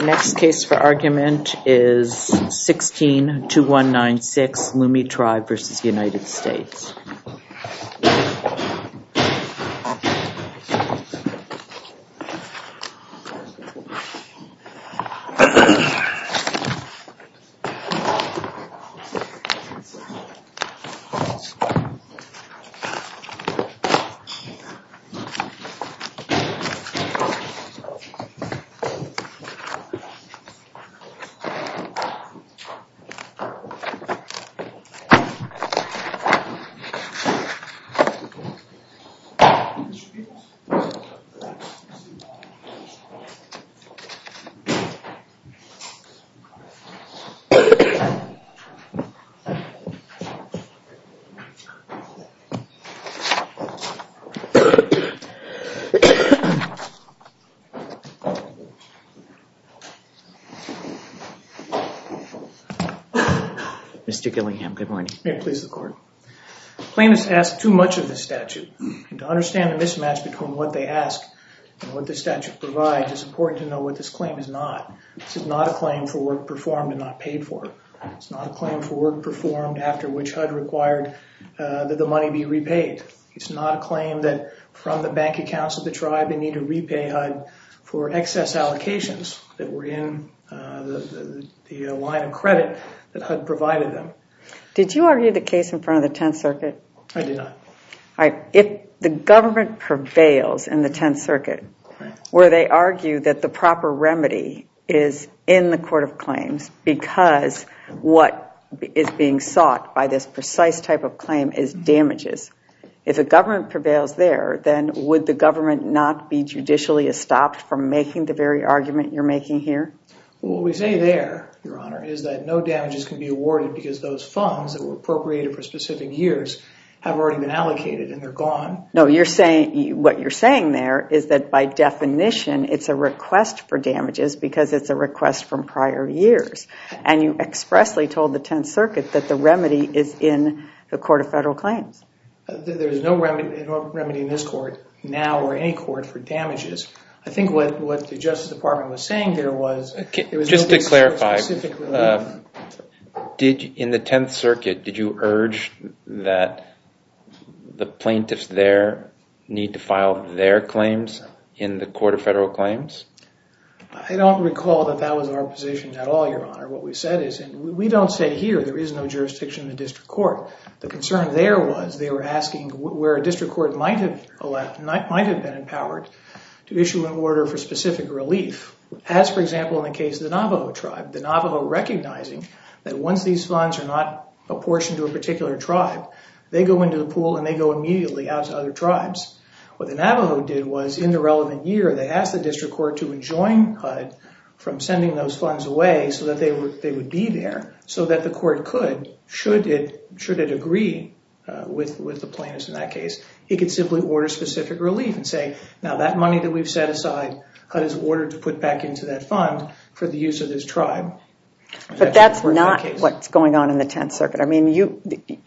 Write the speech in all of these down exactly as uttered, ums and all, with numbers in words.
Next case for argument is sixteen two one nine six, Lumi Tribe versus United States. Mister Gillingham, good morning. May it please the court. Plaintiffs ask too much of this statute, and to understand the mismatch between what they ask and what the statute provides, it's important to know what this claim is not. This is not a claim for work performed and not paid for. It's not a claim for work performed after which H U D required uh, that the money be repaid. It's not a claim that from the bank accounts of the tribe they need to repay H U D for excess allocations that were in uh, the, the, the line of credit that H U D provided them. Did you argue the case in front of the tenth Circuit? I did not. All right. If the government prevails in the tenth Circuit, right, where they argue that the proper remedy is in the Court of Claims because what is being sought by this precise type of claim is damages, if the government prevails there, then would the government not be judicially estopped from making the very argument you're making here? Well, what we say there, Your Honor, is that no damages can be awarded because those funds that were appropriated for specific years have already been allocated and they're gone. No, you're saying, what you're saying there is that by definition it's a request for damages because it's a request from prior years. And you expressly told the tenth Circuit that the remedy is in the Court of Federal Claims. Uh, there's no remedy, no remedy in this court now or any court for damages. I think what, what the Justice Department was saying there was... Okay, there was just no to clarify, uh, did in the tenth Circuit, did you urge that the plaintiffs there need to file their claims in the Court of Federal Claims? I don't recall that that was our position at all, Your Honor. What we said is, and we don't say here there is no jurisdiction in the district court. The concern there was they were asking where a district court might have allowed, might have been empowered to issue an order for specific relief, as, for example, in the case of the Navajo tribe. The Navajo recognizing that once these funds are not apportioned to a particular tribe, they go into the pool and they go immediately out to other tribes. What the Navajo did was, in the relevant year, they asked the district court to enjoin H U D from sending those funds away so that they were they would be there, so that the court could, should it should it agree uh, with with the plaintiffs in that case, it could simply order specific relief and say, now that money that we've set aside, H U D is ordered to put back into that fund for the use of this tribe. But that's not what's going on in the tenth Circuit. I mean, you,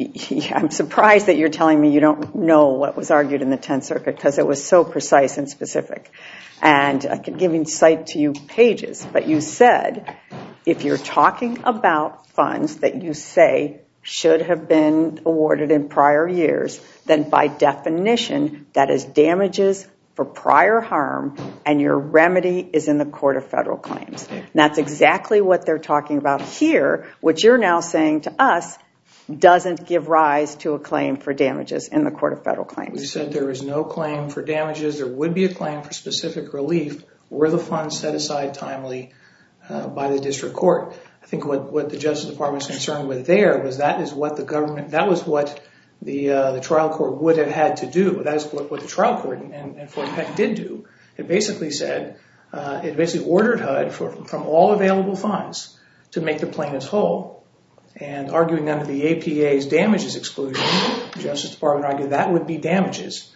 I'm surprised that you're telling me you don't know what was argued in the tenth Circuit because it was so precise and specific. And I could give you cite to you pages, but you said if you're talking about funds that you say should have been awarded in prior years, then by definition that is damages for prior harm, and your remedy is in the Court of Federal Claims. And that's exactly what they're talking about here, which you're now saying to us doesn't give rise to a claim for damages in the Court of Federal Claims. We said there is no claim for damages. There would be a claim for specific relief were the funds set aside timely uh, by the district court. I think what, what the Justice Department was concerned with there was that is what the government, that was what the uh, the trial court would have had to do. That is what, what the trial court and, and Fort Peck did do. It basically said, uh, it basically ordered H U D for, from all available funds to make the plaintiffs whole. And arguing under the A P A's damages exclusion, the Justice Department argued that would be damages.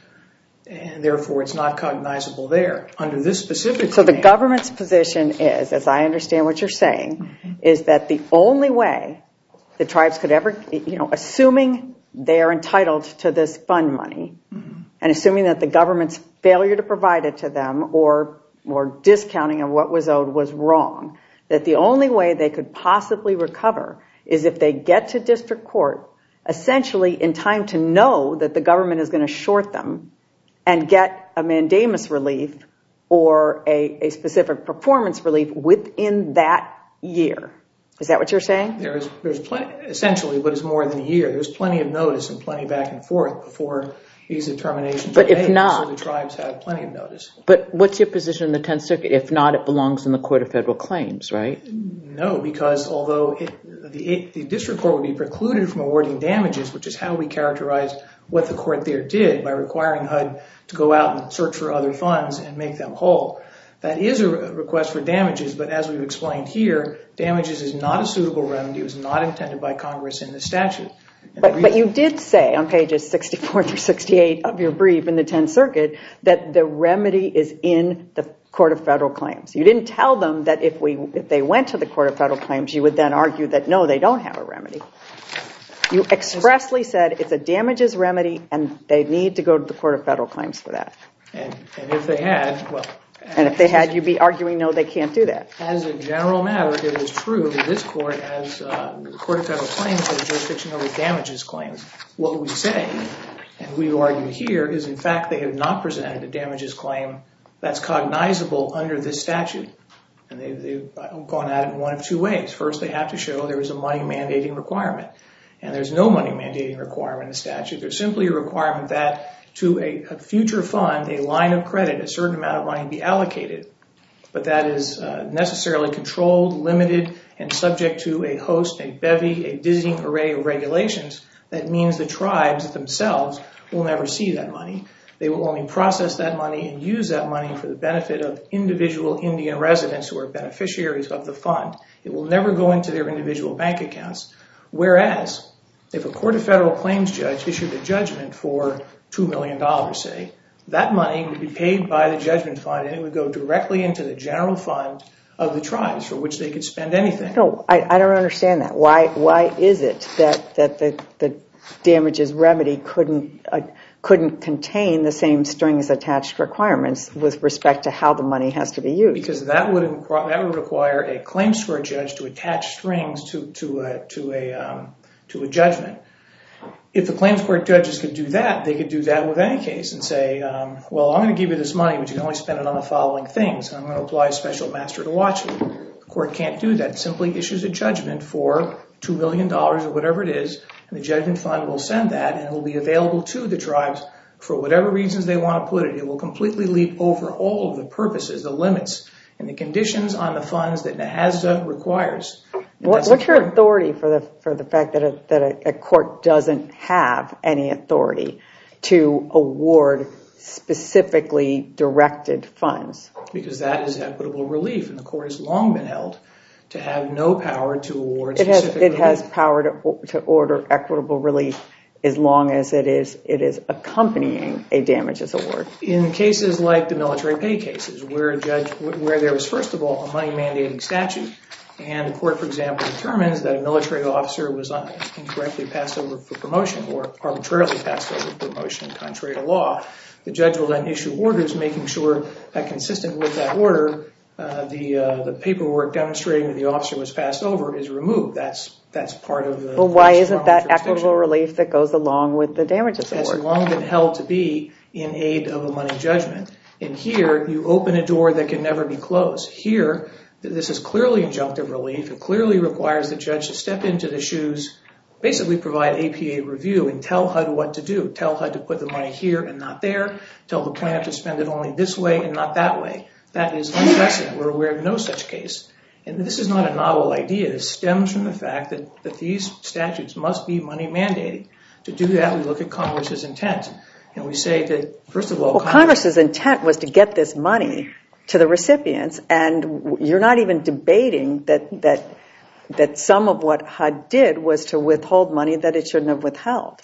And therefore it's not cognizable there. Under this specific So claim, the government's position is, as I understand what you're saying, mm-hmm. is that the only way the tribes could ever, you know, assuming they are entitled to this fund money, mm-hmm. and assuming that the government's failure to provide it to them or or discounting of what was owed was wrong, that the only way they could possibly recover is if they get to district court essentially in time to know that the government is going to short them and get a mandamus relief or a, a specific performance relief within that year. Is that what you're saying? There's, there's plenty, essentially, but it's more than a year. There's plenty of notice and plenty back and forth before these determinations but are if made. Not, so the tribes have plenty of notice. But what's your position in the Tenth Circuit? If not, it belongs in the Court of Federal Claims, right? No, because although it, the, the district court would be precluded from awarding damages, which is how we characterized what the court there did by requiring H U D to go out and search for other funds and make them whole. That is a request for damages, but as we've explained here, damages is not a suitable remedy. It was not intended by Congress in the statute. But, but you did say on pages sixty-four through sixty-eight of your brief in the Tenth Circuit that the remedy is in the Court of Federal Claims. You didn't tell them that if we if they went to the Court of Federal Claims, you would then argue that no, they don't have a remedy. You expressly said it's a damages remedy and they need to go to the Court of Federal Claims for that. And, and if they had, well... And if they had, you'd be arguing, no, they can't do that. As a general matter, it is true that this court has, uh, the Court of Federal Claims has jurisdiction over damages claims. What we say, and we argue here, is in fact they have not presented a damages claim that's cognizable under this statute. And they've, they've gone at it in one of two ways. First, they have to show there is a money mandating requirement. And there's no money mandating requirement in the statute. There's simply a requirement that to a, a future fund, a line of credit, a certain amount of money be allocated. But that is uh, necessarily controlled, limited, and subject to a host, a bevy, a dizzying array of regulations. That means the tribes themselves will never see that money. They will only process that money and use that money for the benefit of individual Indian residents who are beneficiaries of the fund. It will never go into their individual bank accounts. Whereas, if a Court of Federal Claims judge issued a judgment for two million dollars, say, that money would be paid by the judgment fund and it would go directly into the general fund of the tribes for which they could spend anything. No, I, I don't understand that. Why why is it that, that the, the damages remedy couldn't uh, couldn't contain the same strings attached requirements with respect to how the money has to be used? Because that would inqu- that would require a claims court judge to attach strings to to a, to a um, to a judgment. If the claims court judges could do that, they could do that with any case and say, um, well, I'm going to give you this money, but you can only spend it on the following things. And I'm going to apply a special master to watch it. The court can't do that. It simply issues a judgment for two million dollars or whatever it is, and the judgment fund will send that, and it will be available to the tribes for whatever reasons they want to put it. It will completely leap over all of the purposes, the limits, and the conditions on the funds that NAHASDA requires. What, what's your authority for the for the fact that a, that a, a court doesn't have any authority to award specifically directed funds? Because that is equitable relief, and the court has long been held to have no power to award it specific has, It relief. has power to, to order equitable relief as long as it is it is accompanying a damages award. In cases like the military pay cases, where a judge, where there was first of all a money mandating statute, and the court, for example, determines that a military officer was incorrectly passed over for promotion or arbitrarily passed over for promotion contrary to law, the judge will then issue orders making sure that consistent with that order, uh, the uh, the paperwork demonstrating that the officer was passed over is removed. That's that's part of the... Well, why isn't that equitable relief that goes along with the damages award? That's long been held to be in aid of a money judgment. And here, you open a door that can never be closed. Here, this is clearly injunctive relief. It clearly requires the judge to step into the shoes, basically provide A P A review and tell H U D what to do. Tell H U D to put the money here and not there. Tell the plaintiff to spend it only this way and not that way. That is unprecedented. We're aware of no such case. And this is not a novel idea. It stems from the fact that, that these statutes must be money mandating. To do that, we look at Congress's intent. And we say that, first of all... Well, Congress, Congress's intent was to get this money to the recipients, and you're not even debating that that that some of what H U D did was to withhold money that it shouldn't have withheld.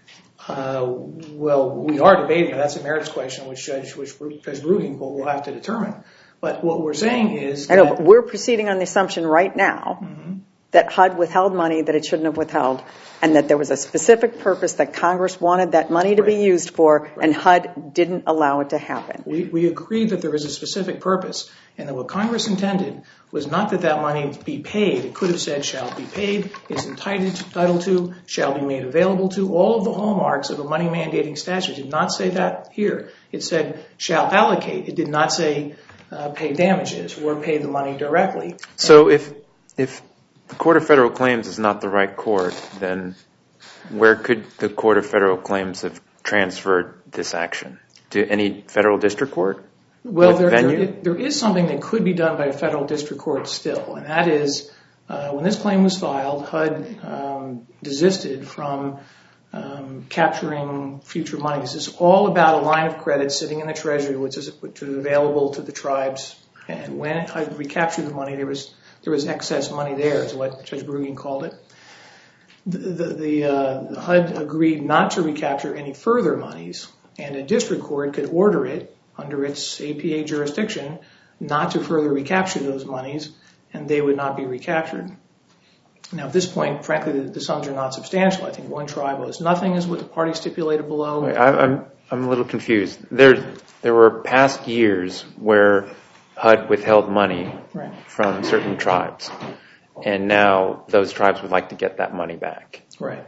Uh, well, we are debating. That's a merits question, which Judge, which Judge Rugen will have to determine. But what we're saying is... I know, but we're proceeding on the assumption right now mm-hmm. that H U D withheld money that it shouldn't have withheld, and that there was a specific purpose that Congress wanted that money to right. be used for, right. and H U D didn't allow it to happen. We, we agreed that there was a specific purpose, and that what Congress intended was not that that money be paid. It could have said, shall be paid, is entitled to, shall be made available to. All of the hallmarks of a money mandating statute did not say that here. It said, shall allocate. It did not say uh, pay damages or pay the money directly. So if if the Court of Federal Claims is not the right court, then where could the Court of Federal Claims have transferred this action? To any federal district court? Well, there, there, there is something that could be done by a federal district court still, and that is uh, when this claim was filed, H U D um, desisted from um, capturing future money. This is all about a line of credit sitting in the Treasury, which is, which is available to the tribes. And when H U D recaptured the money, there was there was excess money there, is what Judge Brueggen called it. The, the, the, uh, the H U D agreed not to recapture any further monies, and a district court could order it under its A P A jurisdiction not to further recapture those monies, and they would not be recaptured. Now, at this point, frankly, the, the sums are not substantial. I think one tribe owes nothing, is what the party stipulated below. Wait, I, I'm I'm a little confused. There there were past years where H U D withheld money right. from certain tribes, and now those tribes would like to get that money back. Right.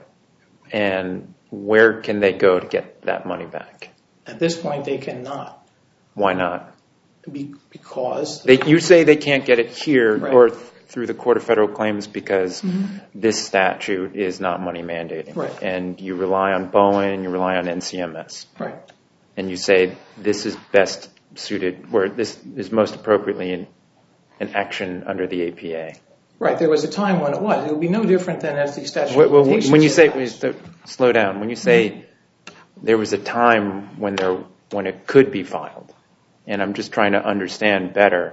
And where can they go to get that money back? At this point, they cannot. Why not? Be, because... They, you say they can't get it here right. or th- through the Court of Federal Claims because mm-hmm. this statute is not money mandating. Right. And you rely on Bowen, you rely on N C M S. Right. And you say this is best suited, where this is most appropriately in, in action under the A P A. Right. There was a time when it was. It would be no different than as the statute well, of limitations. When you say, slow down, when you say mm-hmm. there was a time when there when it could be filed, and I'm just trying to understand better,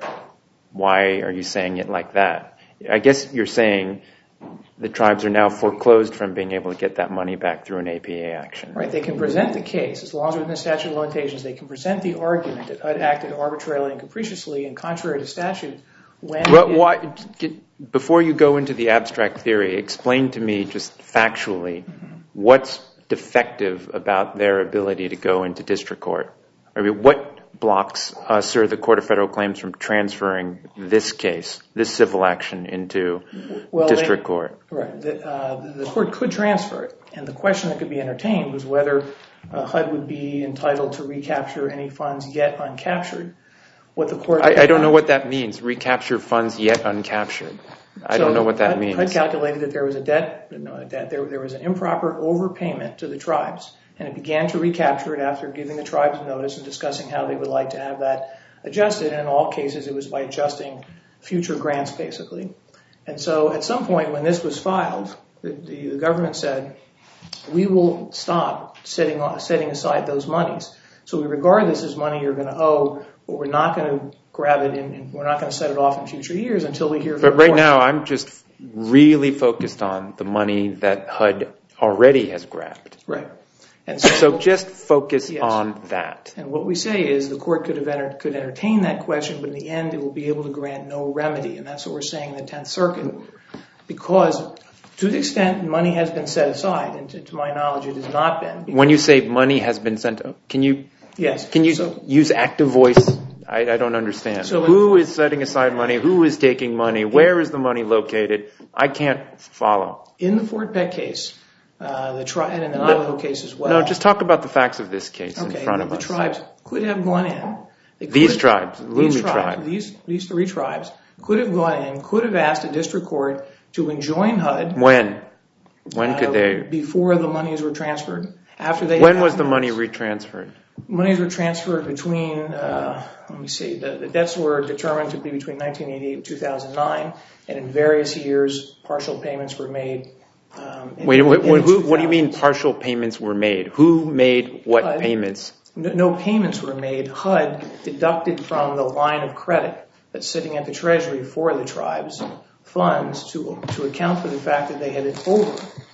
why are you saying it like that? I guess you're saying the tribes are now foreclosed from being able to get that money back through an A P A action. Right. They can present the case, as long as within the statute of limitations, they can present the argument that H U D acted arbitrarily and capriciously and contrary to statute. When well, why, before you go into the abstract theory, explain to me just factually mm-hmm. what's defective about their ability to go into district court. I mean, what blocks us or the Court of Federal Claims from transferring this case, this civil action, into well, district they, court? Right. The, uh, the court could transfer it, and the question that could be entertained was whether uh, H U D would be entitled to recapture any funds yet uncaptured. What the court I, I don't know what that means. Recapture funds yet uncaptured. I so don't know what that H U D, means. H U D calculated that there was a debt, no, a debt there, there was an improper overpayment to the tribes, and it began to recapture it after giving the tribes notice and discussing how they would like to have that adjusted. And in all cases, it was by adjusting future grants, basically. And so at some point when this was filed, the, the, the government said, we will stop setting, setting aside those monies. So we regard this as money you're going to owe, but we're not going to grab it in, and we're not going to set it off in future years until we hear from But right now, I'm just really focused on the money that H U D already has grabbed. Right. And so, so just focus yes. on that. And what we say is the court could have entered, could entertain that question, but in the end, it will be able to grant no remedy. And that's what we're saying in the Tenth Circuit. Because to the extent money has been set aside, and to, to my knowledge, it has not been. When you say money has been sent, can you, yes. can you so, use active voice? I, I don't understand. So Who is setting aside money? Who is taking money? Where is the money located? I can't follow. In the Fort Peck case, Uh, the tri- and in the Navajo case as well. No, just talk about the facts of this case okay, in front the, of the us. The tribes could have gone in. They these could, tribes, Lumi these tribes, tribe. These, these three tribes could have gone in, could have asked a district court to enjoin H U D. When? When uh, could they? Before the monies were transferred. After they. When was the money retransferred? Monies were transferred between, uh, let me see, the, the debts were determined to be between nineteen eighty-eight and two thousand nine, and in various years, partial payments were made. Um, in, Wait, wait, wait who, what do you mean partial payments were made? Who made what H U D, payments? No, no payments were made. H U D deducted from the line of credit that's sitting at the Treasury for the tribes funds to to account for the fact that they had it over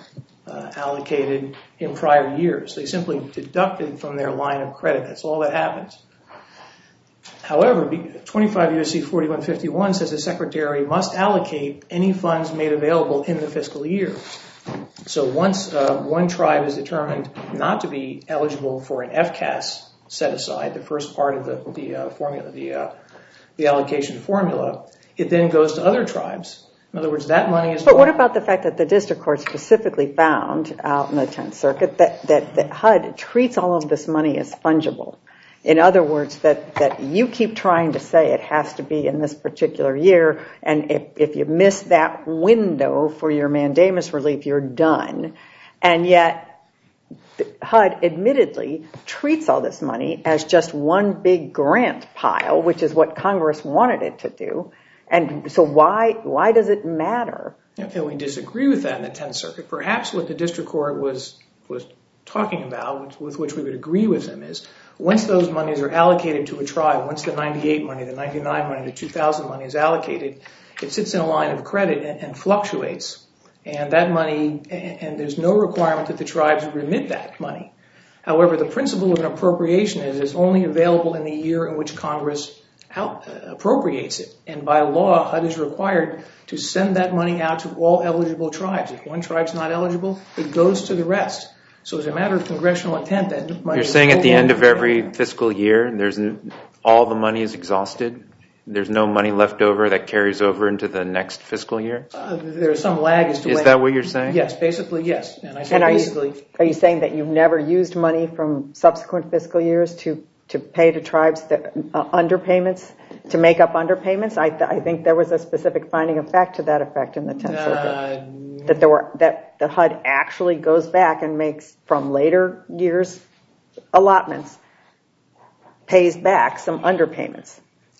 uh, allocated in prior years. They simply deducted from their line of credit. That's all that happens. However, twenty-five U S C forty-one fifty-one says the Secretary must allocate any funds made available in the fiscal year. So once uh, one tribe is determined not to be eligible for an F C A S set aside, the first part of the, the uh, formula, the, uh, the allocation formula, it then goes to other tribes. In other words, that money is... But what about the fact that the district court specifically found out in the Tenth Circuit that, that, that H U D treats all of this money as fungible? In other words, that, that you keep trying to say it has to be in this particular year, and if, if you miss that window for your mandamus relief, you're done. And yet, H U D admittedly treats all this money as just one big grant pile, which is what Congress wanted it to do. And so why why does it matter? And we disagree with that in the Tenth Circuit. Perhaps what the district court was was talking about, with which we would agree with him, is once those monies are allocated to a tribe, once the ninety-eight money, the ninety-nine money, the two thousand money is allocated, it sits in a line of credit and, and fluctuates. And that money, and, and there's no requirement that the tribes remit that money. However, the principle of an appropriation is it's only available in the year in which Congress out, uh, appropriates it. And by law, H U D is required to send that money out to all eligible tribes. If one tribe's not eligible, it goes to the rest. So as a matter of congressional intent, that money... You're saying at the end of every fiscal year, there's all the money is exhausted? There's no money left over that carries over into the next fiscal year? Uh, there's some lag as to Is when... that what you're saying? Yes, basically, yes. And I say and are basically... You, are you saying that you've never used money from subsequent fiscal years to, to pay to tribes that uh, underpayments, to make up underpayments? I, th- I think there was a specific finding of fact to that effect in the Tenth Uh, Circuit. That there were that the H U D actually goes back and makes from later years allotments, pays back some underpayments.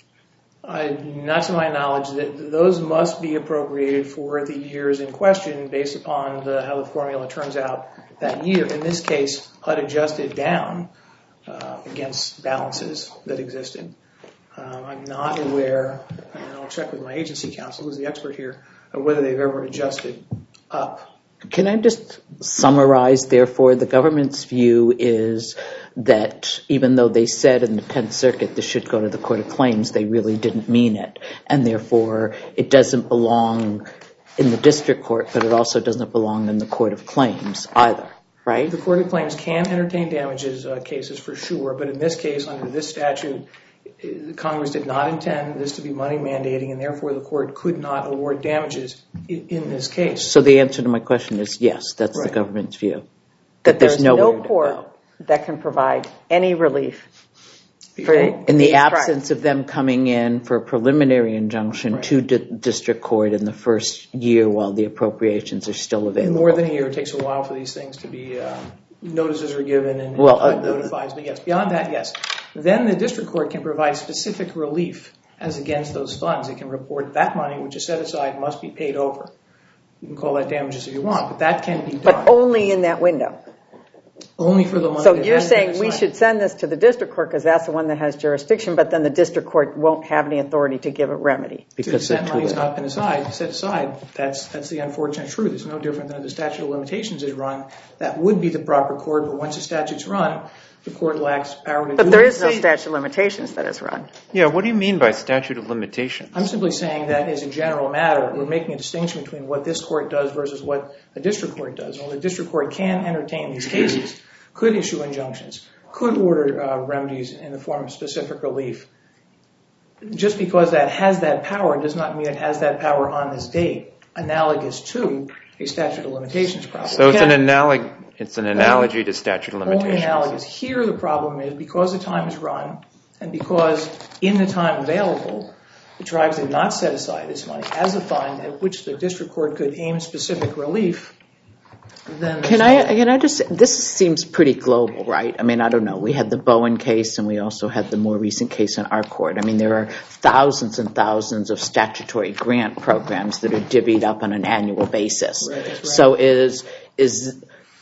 I, not to my knowledge, that those must be appropriated for the years in question based upon the, how the formula turns out that year. In this case, H U D adjusted down uh, against balances that existed. Um, I'm not aware, and I'll check with my agency counsel, who's the expert here, of whether they've ever adjusted up. Can I just summarize, therefore, the government's view is that even though they said in the Tenth Circuit this should go to the Court of Claims, they really didn't mean it. And therefore, it doesn't belong in the district court, but it also doesn't belong in the Court of Claims either, right? The Court of Claims can entertain damages uh, cases for sure, but in this case, under this statute, Congress did not intend this to be money mandating, and therefore the court could not award damages in, in this case. So the answer to my question is yes, that's right. The government's view. That, that there's, there's no court go. that can provide any relief. For in the absence of them coming in for a preliminary injunction right. to di- district court in the first year while the appropriations are still available. More than a year. It takes a while for these things to be, um, notices are given and well, uh, uh, notifies, but yes, beyond that, yes. Then the district court can provide specific relief as against those funds. It can report that money, which is set aside, must be paid over. You can call that damages if you want, but that can be done. But only in that window. Only for the money. So you're saying we should send this to the district court because that's the one that has jurisdiction, but then the district court won't have any authority to give a remedy. Because that money has not been aside, set aside. That's that's the unfortunate truth. It's no different than if the statute of limitations is run. That would be the proper court, but once the statute's run, the court lacks power to do it. But there is no statute of limitations that is run. Yeah, what do you mean by statute of limitations? I'm simply saying that as a general matter, we're making a distinction between what this court does versus what the district court does. Well, the district court can entertain these cases, could issue injunctions, could order uh, remedies in the form of specific relief. Just because that has that power does not mean it has that power on this date, analogous to a statute of limitations problem. So it's an analog. It's an analogy only, to statute of limitations. Only analogous. Here the problem is because the time is run and because in the time available, the tribes did not set aside this money as a fund at which the district court could aim specific relief. Then can I, can I just, this seems pretty global, right? I mean, I don't know. We had the Bowen case and we also had the more recent case in our court. I mean, there are thousands and thousands of statutory grant programs that are divvied up on an annual basis. Right, that's right. So is, is,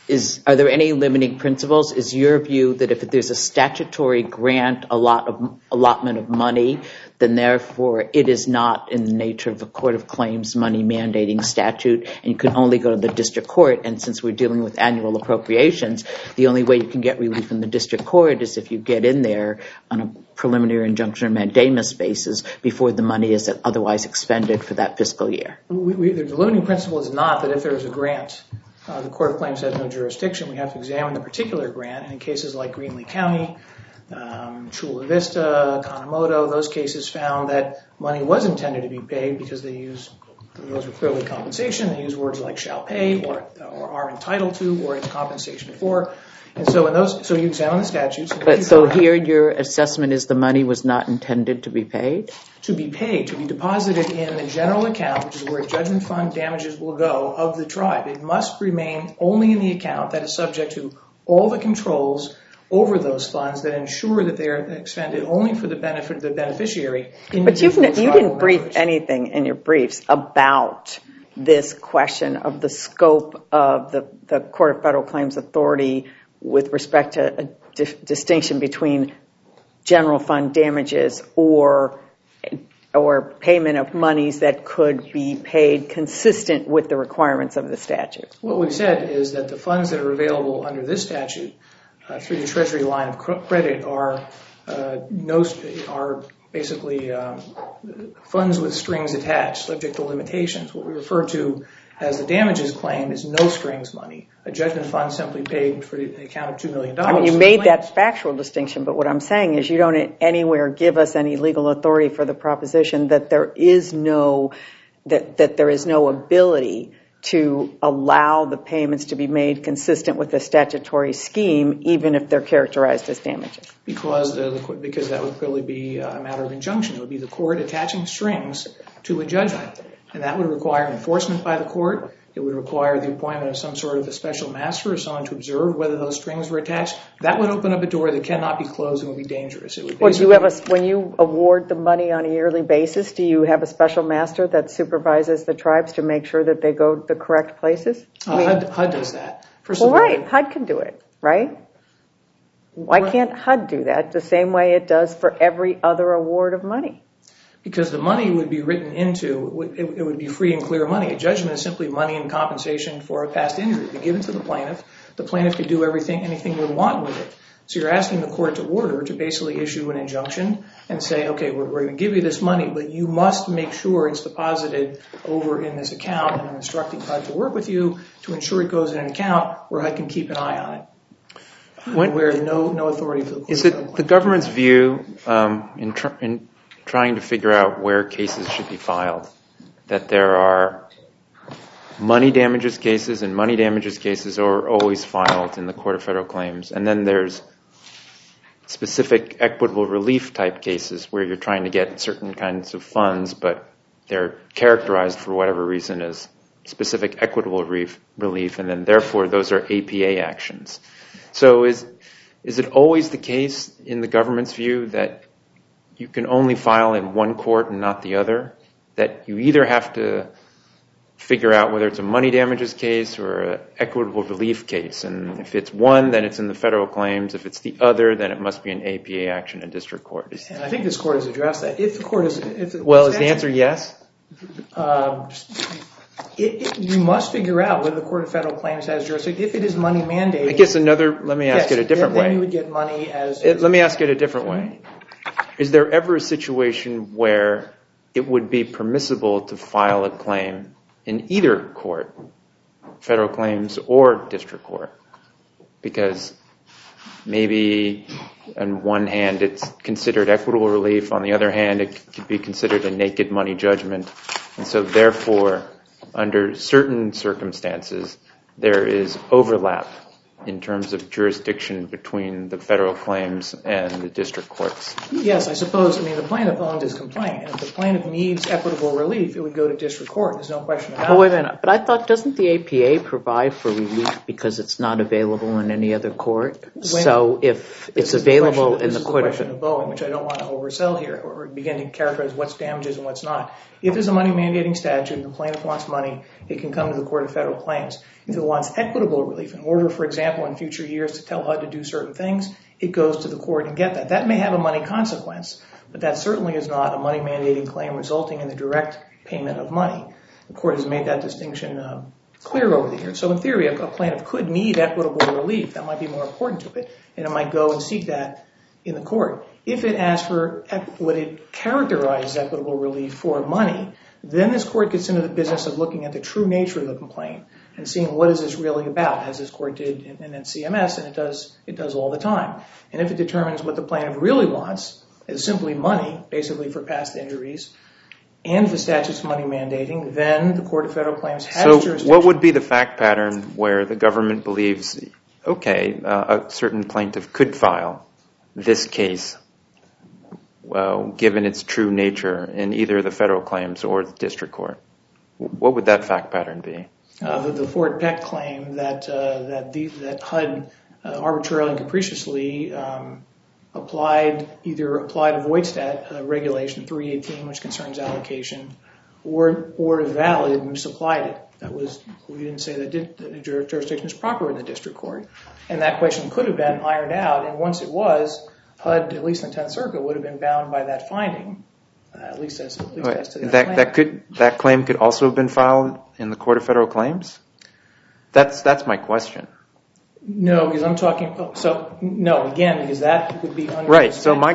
is, are there any limiting principles? Is your view that if there's a statutory grant, a lot of allotment of money, then therefore it is not in the nature of a court of claims money mandating statute, and you can only go to the district court? And since we're dealing with annual appropriations, the only way you can get relief in the district court is if you get in there on a preliminary injunction or mandamus basis before the money is otherwise expended for that fiscal year. We, we, the limiting principle is not that if there is a grant, uh, the Court of Claims has no jurisdiction. We have to examine the particular grant. And in cases like Greenlee County, um, Chula Vista, Kanemoto, those cases found that money was intended to be paid because they use, those were clearly compensation. They use words like shall pay or, or are entitled to or it's compensation for. And so in those, so you examine the statutes. But so here your assessment is the money was not intended to be paid? To be paid, to be deposited in the general account, which is where judgment fund damages will go of the tribe. It must remain only in the account that is subject to all the controls over those funds that ensure that they are expended only for the benefit of the beneficiary. But you've, you didn't brief members. anything in your briefs about this question of the scope of the, the Court of Federal Claims Authority with respect to a di- distinction between general fund damages or or payment of monies that could be paid consistent with the requirements of the statute. What we've said is that the funds that are available under this statute uh, through the Treasury line of credit are uh, no are basically um, funds with strings attached, subject to limitations. What we refer to as the damages claim is no strings money. A judgment fund simply paid for the account of two million dollars. I mean, you made that factual distinction, but what I'm saying is you don't anywhere give us any legal authority for the proposition that there is no, that, that there is no ability to allow the payments to be made consistent with the statutory scheme, even if they're characterized as damages. Because the, because that would clearly be a matter of injunction. It would be the court attaching strings to a judgment. And that would require enforcement by the court. It would require the appointment of some sort of a special master or someone to observe whether those strings were attached. That would open up a door that cannot be closed and would be dangerous. It would well, do you have a, when you award the money on a yearly basis, do you have a special master that supervises the tribes to make sure that they go to the correct places? Uh, I mean, H U D, H U D does that. First well, of all, right. H U D can do it, right? Why can't H U D do that the same way it does for every other award of money? Because the money would be written into, it would be free and clear money. A judgment is simply money and compensation for a past injury. It would be given to the plaintiff. The plaintiff could do everything, anything they would want with it. So you're asking the court to order to basically issue an injunction and say, okay, we're, we're going to give you this money, but you must make sure it's deposited over in this account, and I'm instructing H U D to work with you to ensure it goes in an account where H U D can keep an eye on it. When, where no, no authority for the court. Is it the government's view um, in, tr- in trying to figure out where cases should be filed, that there are money damages cases and money damages cases are always filed in the Court of Federal Claims, and then there's specific equitable relief type cases where you're trying to get certain kinds of funds, but they're characterized for whatever reason as specific equitable relief, relief and then therefore those are A P A actions. So is is it always the case in the government's view that you can only file in one court and not the other? That you either have to figure out whether it's a money damages case or an equitable relief case, and if it's one, then it's in the federal claims. If it's the other, then it must be an A P A action in district court. And I think this court has addressed that. If the court is, if the well, is the answer yes? Um, it, it, you must figure out whether the Court of Federal Claims has jurisdiction. If it is money mandated, I guess another. Let me ask yes, it a different then, way. Then you would get money as. It, let me ask it a different way. Is there ever a situation where it would be permissible to file a claim in either court, federal claims or district court? Because maybe on one hand it's considered equitable relief, on the other hand it could be considered a naked money judgment, and so therefore under certain circumstances there is overlap in terms of jurisdiction between the federal claims and the district courts? Yes, I suppose. I mean, the plaintiff owned his complaint. And if the plaintiff needs equitable relief, it would go to district court. There's no question about it. Oh, wait a minute. But I thought, doesn't the A P A provide for relief because it's not available in any other court? When, so if it's available in the court of... This is the question of Bowen, which I don't want to oversell here or begin to characterize what's damages and what's not. If there's a money mandating statute and the plaintiff wants money, it can come to the Court of Federal Claims. If it wants equitable relief, in order, for example, in future years to tell H U D to do certain things, it goes to the court and get that. That may have a money consequence, but that certainly is not a money mandating claim resulting in the direct payment of money. The court has made that distinction uh, clear over the years. So in theory, a, a plaintiff could need equitable relief. That might be more important to it, and it might go and seek that in the court. If it asks for what it characterizes equitable relief for money, then this court gets into the business of looking at the true nature of the complaint and seeing what is this really about, as this court did in, in C M S, and it does it does all the time. And if it determines what the plaintiff really wants is simply money, basically for past injuries, and the statute's money mandating, then the Court of Federal Claims has so jurisdiction. What would be the fact pattern where the government believes, okay, uh, a certain plaintiff could file this case, well, given its true nature in either the federal claims or the district court? What would that fact pattern be? Uh, the, the Fort Peck claim that uh, that, the, that H U D uh, arbitrarily and capriciously um, applied either applied a void stat uh, regulation three eighteen, which concerns allocation, or or valid and misapplied it. That was we didn't say that did, the jurisdiction is proper in the district court, and that question could have been ironed out. And once it was, H U D, at least in the Tenth Circuit, would have been bound by that finding. Uh, at least as, at least as to that, that claim. That could that claim could also have been filed in the Court of Federal Claims? That's that's my question. No, because I'm talking. Oh, so no, again, because that would be under right. So my,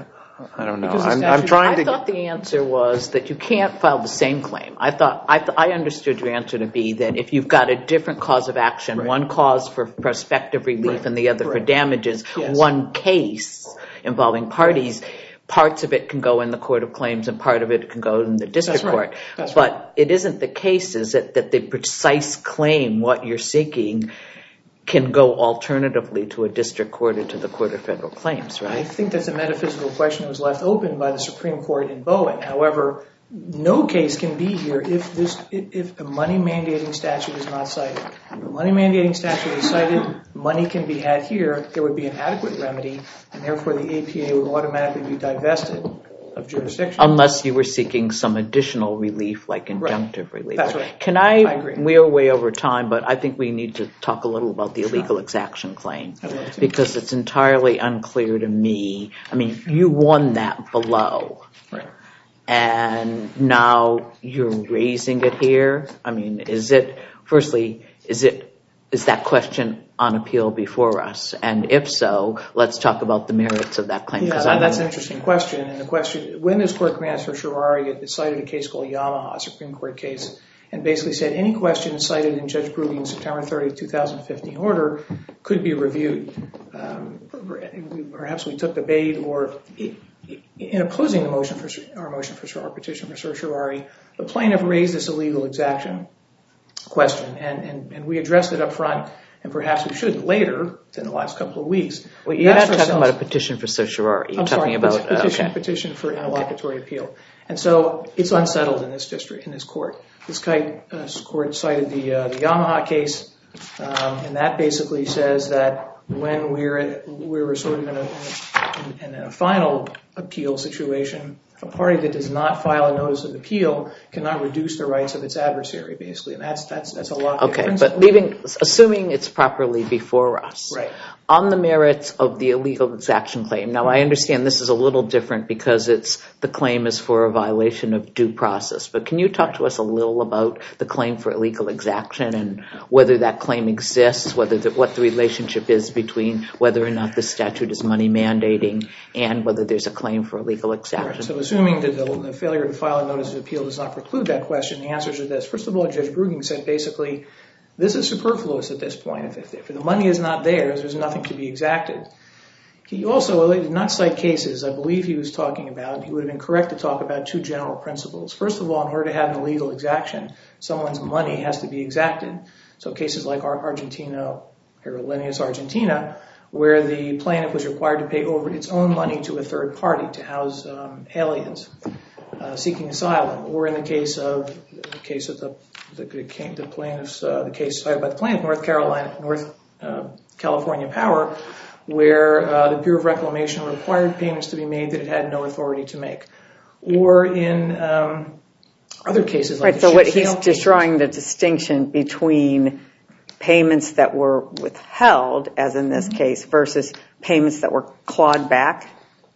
I don't know. I'm, I'm trying to. I thought the answer was that you can't file the same claim. I thought I, th- I understood your answer to be that if you've got a different cause of action, right. one cause for prospective relief right. and the other right. for damages, yes. one case involving parties. Right. Parts of it can go in the Court of Claims and part of it can go in the district That's court. Right. That's but right. it isn't the case is that, that the precise claim, what you're seeking, can go alternatively to a district court or to the Court of Federal Claims, right? I think that's a metaphysical question that was left open by the Supreme Court in Bowen. However, no case can be here if this if a money mandating statute is not cited. If a money mandating statute is cited, money can be had here. There would be an adequate remedy, and therefore the A P A would automatically be divested of jurisdiction. Unless you were seeking some additional relief, like injunctive right. relief. That's right. Can I, I agree. We are way over time, but I think we need to talk a little about the sure. illegal exaction claim. Because it's entirely unclear to me. I mean, you won that below. Right. And now you're raising it here. I mean, is it, firstly, is it, is that question on appeal before us? And if so, let's talk about the merits of that claim. Yeah, that, that's an interesting question. And the question, when this court grants certiorari, it cited a case called Yamaha, a Supreme Court case, and basically said any question cited in Judge Brueging's September thirtieth, twenty fifteen order could be reviewed. Um, perhaps we took the bait, or in opposing the motion for our motion for our petition for certiorari, the plaintiff raised this illegal exaction question, and, and, and we addressed it up front, and perhaps we should later in the last couple of weeks. Well, you're not talking about a petition for certiorari. You're I'm talking sorry, about petition, uh, okay. petition for interlocutory okay. appeal, and so it's unsettled in this district, in this court. This uh, court cited the uh, the Yamaha case, um, and that basically says that when we're we're sort of in a, in a final appeal situation, a party that does not file a notice of appeal cannot reduce the rights of its adversary, basically, and that's that's that's a lot. Okay, but leaving, assuming it's properly before us, right? On the merits of the illegal exaction claim. Now, I understand this is a little different because it's the claim is for a violation of due process. But can you talk right. to us a little about the claim for illegal exaction and whether that claim exists, whether the, what the relationship is between whether or not the statute is money mandating and whether there's a claim for illegal exaction? Right. So, assuming that the, the failure to file a notice of appeal does not preclude that question, the answers are this. First of all, Judge Brueging said basically, this is superfluous at this point. If, if, if the money is not there, there's nothing to be exacted. He also did not cite cases. I believe he was talking about, he would have been correct to talk about two general principles. First of all, in order to have an illegal exaction, someone's money has to be exacted. So cases like Argentino Aerolíneas Argentina, where the plaintiff was required to pay over its own money to a third party to house um, aliens uh, seeking asylum, or in the case of the case of the the, the plaintiff's uh, the case cited by the plaintiff, North Carolina, North uh, California Power, where uh, the Bureau of Reclamation required payments to be made that it had no authority to make, or in um, other cases like right. the So what he's cases. just drawing the distinction between payments that were withheld, as in this mm-hmm. case, versus payments that were clawed back?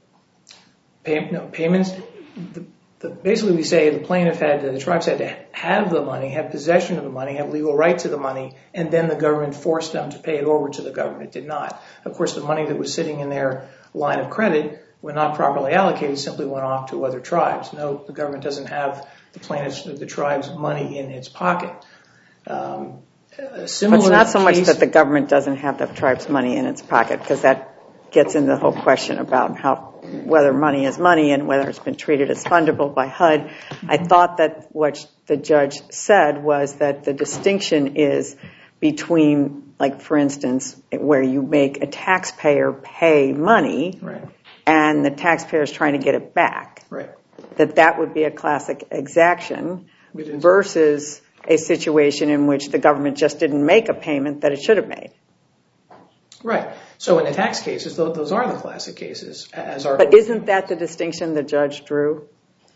Pay, no, payments, the, the, basically we say the plaintiff had, the tribes had to have the money, have possession of the money, have legal right to the money, and then the government forced them to pay it over to the government. It did not. Of course, the money that was sitting in their line of credit, when not properly allocated, simply went off to other tribes. No, the government doesn't have the plaintiff's, the tribe's money in its pocket. Um, Similar it's not so case, much that the government doesn't have the tribe's money in its pocket, because that gets into the whole question about how whether money is money and whether it's been treated as fundable by H U D. Mm-hmm. I thought that what the judge said was that the distinction is between, like for instance, where you make a taxpayer pay money right. and the taxpayer is trying to get it back. Right. That that would be a classic exaction versus a situation in which the government just didn't make a payment that it should have made. Right. So in the tax cases, those are the classic cases. As our but isn't that the distinction the judge drew?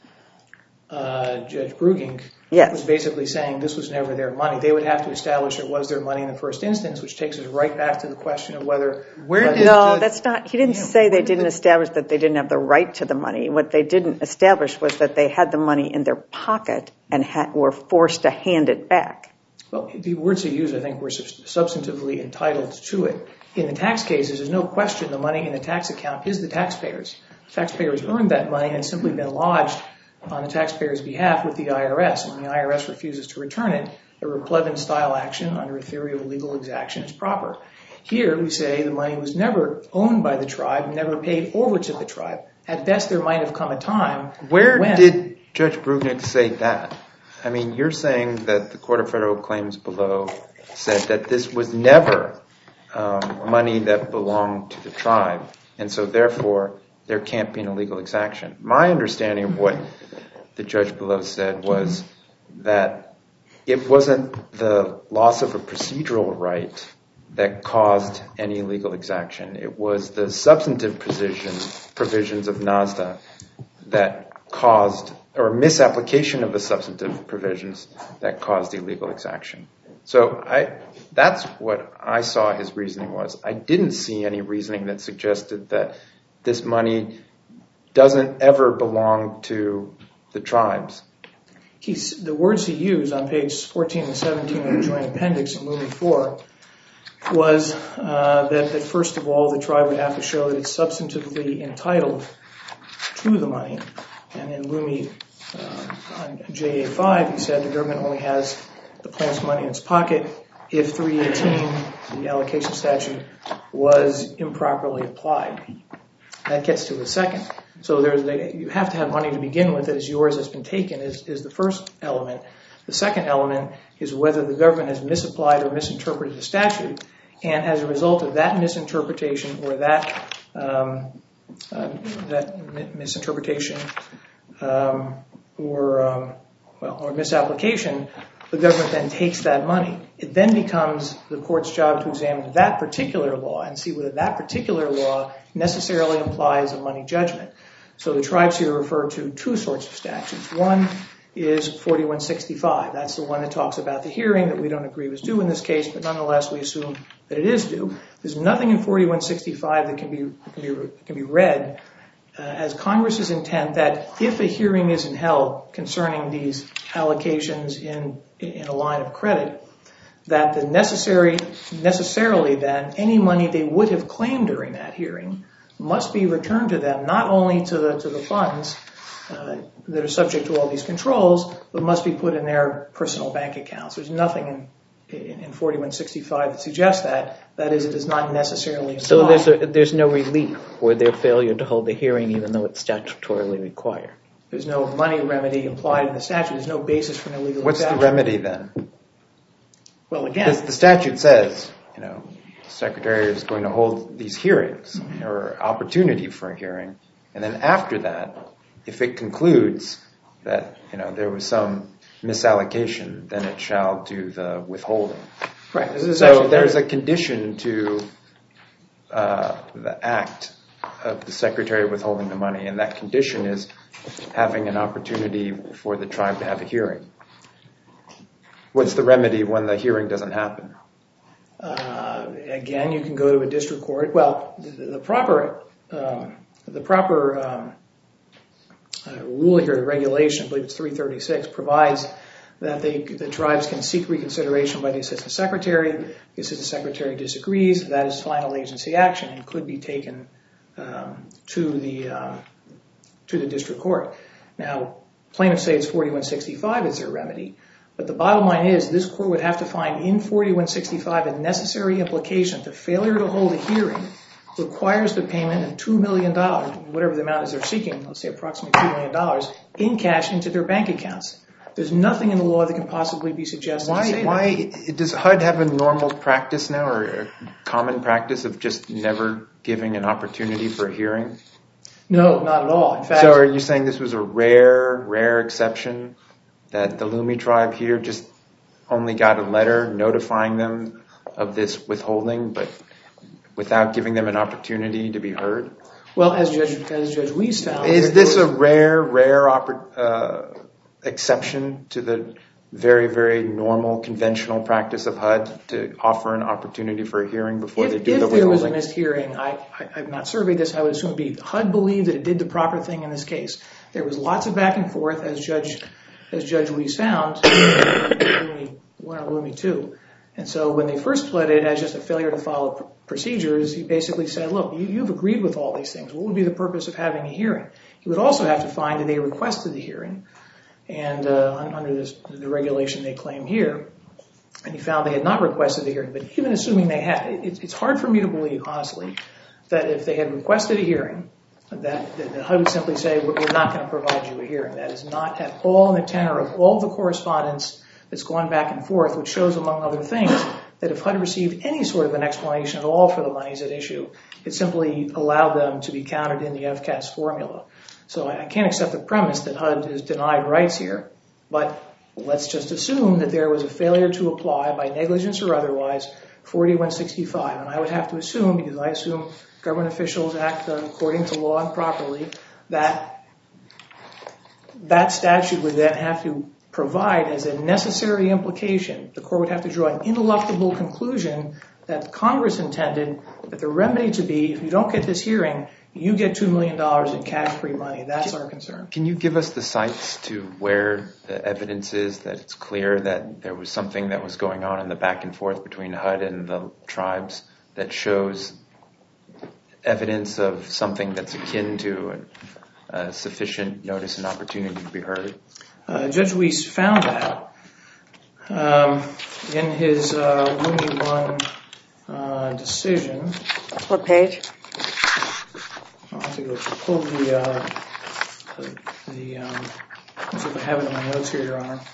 Uh, Judge Brueging yes. was basically saying this was never their money. They would have to establish it was their money in the first instance, which takes us right back to the question of whether... Where did no, that's not... He didn't yeah, say they didn't the, establish that they didn't have the right to the money. What they didn't establish was that they had the money in their pocket and had, were forced to hand it back. Well, the words he used, I think, were substantively entitled to it. In the tax cases, there's no question the money in the tax account is the taxpayers. The taxpayers earned that money and it's simply been lodged on the taxpayer's behalf with the I R S. And when the I R S refuses to return it, a Raplevin-style action under a theory of illegal exaction is proper. Here, we say the money was never owned by the tribe, never paid over to the tribe. At best, there might have come a time Where when... did Judge Bruegnick say that? I mean, you're saying that the Court of Federal Claims below said that this was never um, money that belonged to the tribe, and so therefore there can't be an illegal exaction. My understanding of what the judge below said was that it wasn't the loss of a procedural right that caused any legal exaction. It was the substantive provisions, provisions of NASDA that caused, or misapplication of the substantive provisions that caused illegal exaction. So I, that's what I saw his reasoning was. I didn't see any reasoning that suggested that this money doesn't ever belong to the tribes. He's, the words he used on page fourteen and seventeen of the Joint Appendix in Lumi four was uh, that, that first of all, the tribe would have to show that it's substantively entitled to the money. And in Lumi uh, on J A five, he said the government only has the plaintiff's money in its pocket if three eighteen, the allocation statute, was improperly applied. That gets to the second. So there's the, you have to have money to begin with that is yours, that's been taken, is, is the first element. The second element is whether the government has misapplied or misinterpreted the statute, and as a result of that misinterpretation or that um, uh, that mi- misinterpretation um, or um, well or misapplication, the government then takes that money. It then becomes the court's job to examine that particular law and see whether that particular law necessarily implies a money judgment. So the tribes here refer to two sorts of statutes. One is forty-one sixty-five. That's the one that talks about the hearing that we don't agree was due in this case, but nonetheless we assume that it is due. There's nothing in forty-one sixty-five that can be can be, can be read uh, as Congress's intent that if a hearing isn't held concerning these allocations in in a line of credit, that the necessary necessarily then any money they would have claimed during that hearing must be returned to them, not only to the to the funds uh, that are subject to all these controls, but must be put in their personal bank accounts. There's nothing in, in, in forty-one sixty-five that suggests that. That is, it does not necessarily imply. So there's a, there's no relief for their failure to hold the hearing, even though it's statutorily required. There's no money remedy implied in the statute. There's no basis for an illegal What's exaction. the remedy then? Well, again, because the statute says, you know, secretary is going to hold these hearings or opportunity for a hearing, and then after that, if it concludes that, you know, there was some misallocation, then it shall do the withholding. Right. So there's a condition to uh, the act of the secretary withholding the money, and that condition is having an opportunity for the tribe to have a hearing. What's the remedy when the hearing doesn't happen? Uh, again, you can go to a district court. Well, the, the proper um, the proper um, uh, rule here, the regulation, I believe it's three thirty-six, provides that they, the tribes can seek reconsideration by the assistant secretary. The assistant secretary disagrees. That is final agency action and could be taken um, to the um, to the district court. Now, plaintiffs say it's forty-one sixty-five is their remedy. But the bottom line is this court would have to find in forty-one sixty-five a necessary implication that failure to hold a hearing requires the payment of two million dollars, whatever the amount is they're seeking, let's say approximately two million dollars, in cash into their bank accounts. There's nothing in the law that can possibly be suggested why, to say why, that. Does H U D have a normal practice now, or a common practice of just never giving an opportunity for a hearing? No, not at all. In fact, so are you saying this was a rare, rare exception? That the Lumi tribe here just only got a letter notifying them of this withholding, but without giving them an opportunity to be heard? Well, as Judge, as Judge Weiss found... Is this a rare, rare uh, exception to the very, very normal, conventional practice of H U D to offer an opportunity for a hearing before if, they do if the withholding? If there was a missed hearing, I, I, I've not surveyed this, I would assume it would be H U D believed that it did the proper thing in this case. There was lots of back and forth, as Judge... as Judge Weiss found, Lumi one or Lumi two. And so when they first pled it as just a failure to follow pr- procedures, he basically said, look, you, you've agreed with all these things. What would be the purpose of having a hearing? He would also have to find that they requested the hearing. And uh, under this, the regulation they claim here, and he found they had not requested the hearing. But even assuming they had, it, it's hard for me to believe, honestly, that if they had requested a hearing, that, that the H U D would simply say, we're not going to provide you a hearing. That is not at all in the tenor of all the correspondence that's gone back and forth, which shows, among other things, that if H U D received any sort of an explanation at all for the monies at issue, it simply allowed them to be counted in the F C A S formula. So I can't accept the premise that H U D is denied rights here, but let's just assume that there was a failure to apply by negligence or otherwise forty-one sixty-five. And I would have to assume, because I assume government officials act uh, according to law and properly, that that statute would then have to provide as a necessary implication, the court would have to draw an ineluctable conclusion that Congress intended that the remedy to be, if you don't get this hearing, you get two million dollars in cash-free money. That's our concern. Can you give us the sites to where the evidence is that it's clear that there was something that was going on in the back and forth between H U D and the tribes that shows evidence of something that's akin to a, a sufficient notice and opportunity to be heard? Uh, Judge Weiss found that um, in his uh, Lumi one uh, decision. What page? I'll have to go pull the, uh, the, the um, let's see if I have it in my notes here, Your Honor.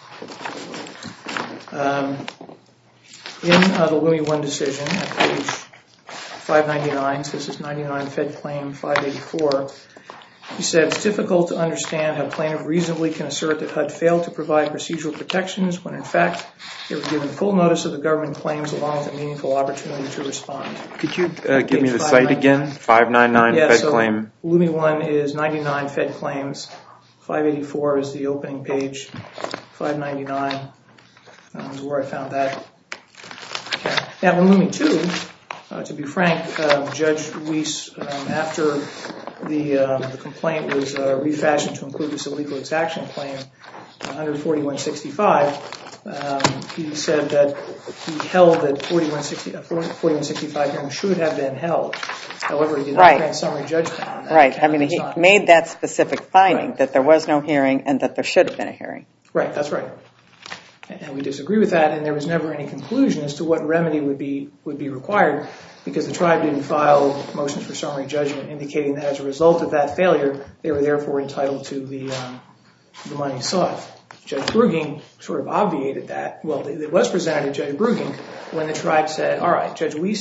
Um, in uh, the Lumi one decision at page five ninety-nine, so this is ninety-nine Fed Claim five eighty-four, he said, it's difficult to understand how plaintiff reasonably can assert that H U D failed to provide procedural protections when in fact they were given full notice of the government claims along with a meaningful opportunity to respond. Could you uh, give me the site again? five ninety-nine yeah, Fed so Claim. Lumi one is ninety-nine Fed Claims. five eighty-four is the opening page. five ninety-nine um, is where I found that. Okay. Now, in Lumi two, uh, to be frank, uh, Judge Weiss, um, after the, um, the complaint was uh, refashioned to include this illegal exaction claim uh, under forty-one sixty-five, um, he said that he held that forty-one sixty-five hearing should have been held. However, he did not right. grant summary judgment on that. Right. I mean, he not, made that specific finding right. that there was no hearing and that there should have been a hearing. Right. That's right. And we disagree with that, and there was never any conclusion as to what remedy would be would be required because the tribe didn't file motions for summary judgment indicating that as a result of that failure, they were therefore entitled to the, um, the money sought. Judge Brueging sort of obviated that. Well, it was presented to Judge Brueging when the tribe said, all right, Judge Weiss is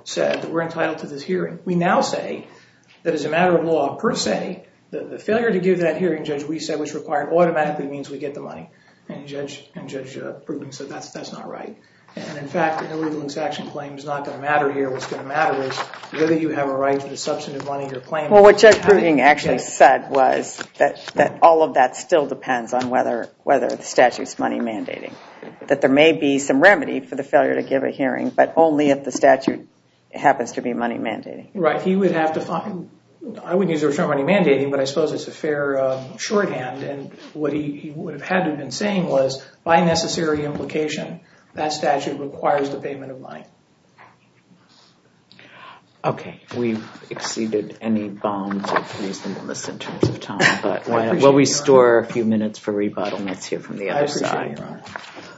said that we're entitled to this hearing. We now say that as a matter of law, per se, the, the failure to give that hearing, Judge, we said was required automatically means we get the money. And Judge and Judge uh, Brueggemann said that's that's not right. And in fact, an illegal exaction claim is not going to matter here. What's going to matter is whether you have a right to the substantive money you're claiming. Well, what Judge Brueggemann actually said was that, that all of that still depends on whether whether the statute's money mandating. That there may be some remedy for the failure to give a hearing, but only if the statute happens to be money mandating. Right. He would have to find, I wouldn't use the term money mandating, but I suppose it's a fair uh, shorthand. And what he, he would have had to have been saying was, by necessary implication, that statute requires the payment of money. Okay, we've exceeded any bounds of reasonableness in terms of time, but why, will we store a few minutes for rebuttal? Let's hear from the other side. Your Honor.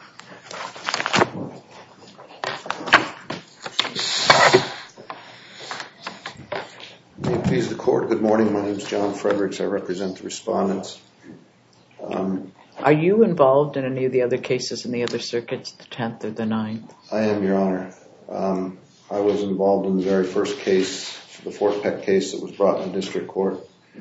May it please the Court. Good morning. My name is John Fredericks. I represent the respondents. Um, Are you involved in any of the other cases in the other circuits, the tenth or the ninth? I am, Your Honor. Um, I was involved in the very first case, the Fort Peck case that was brought in the district court,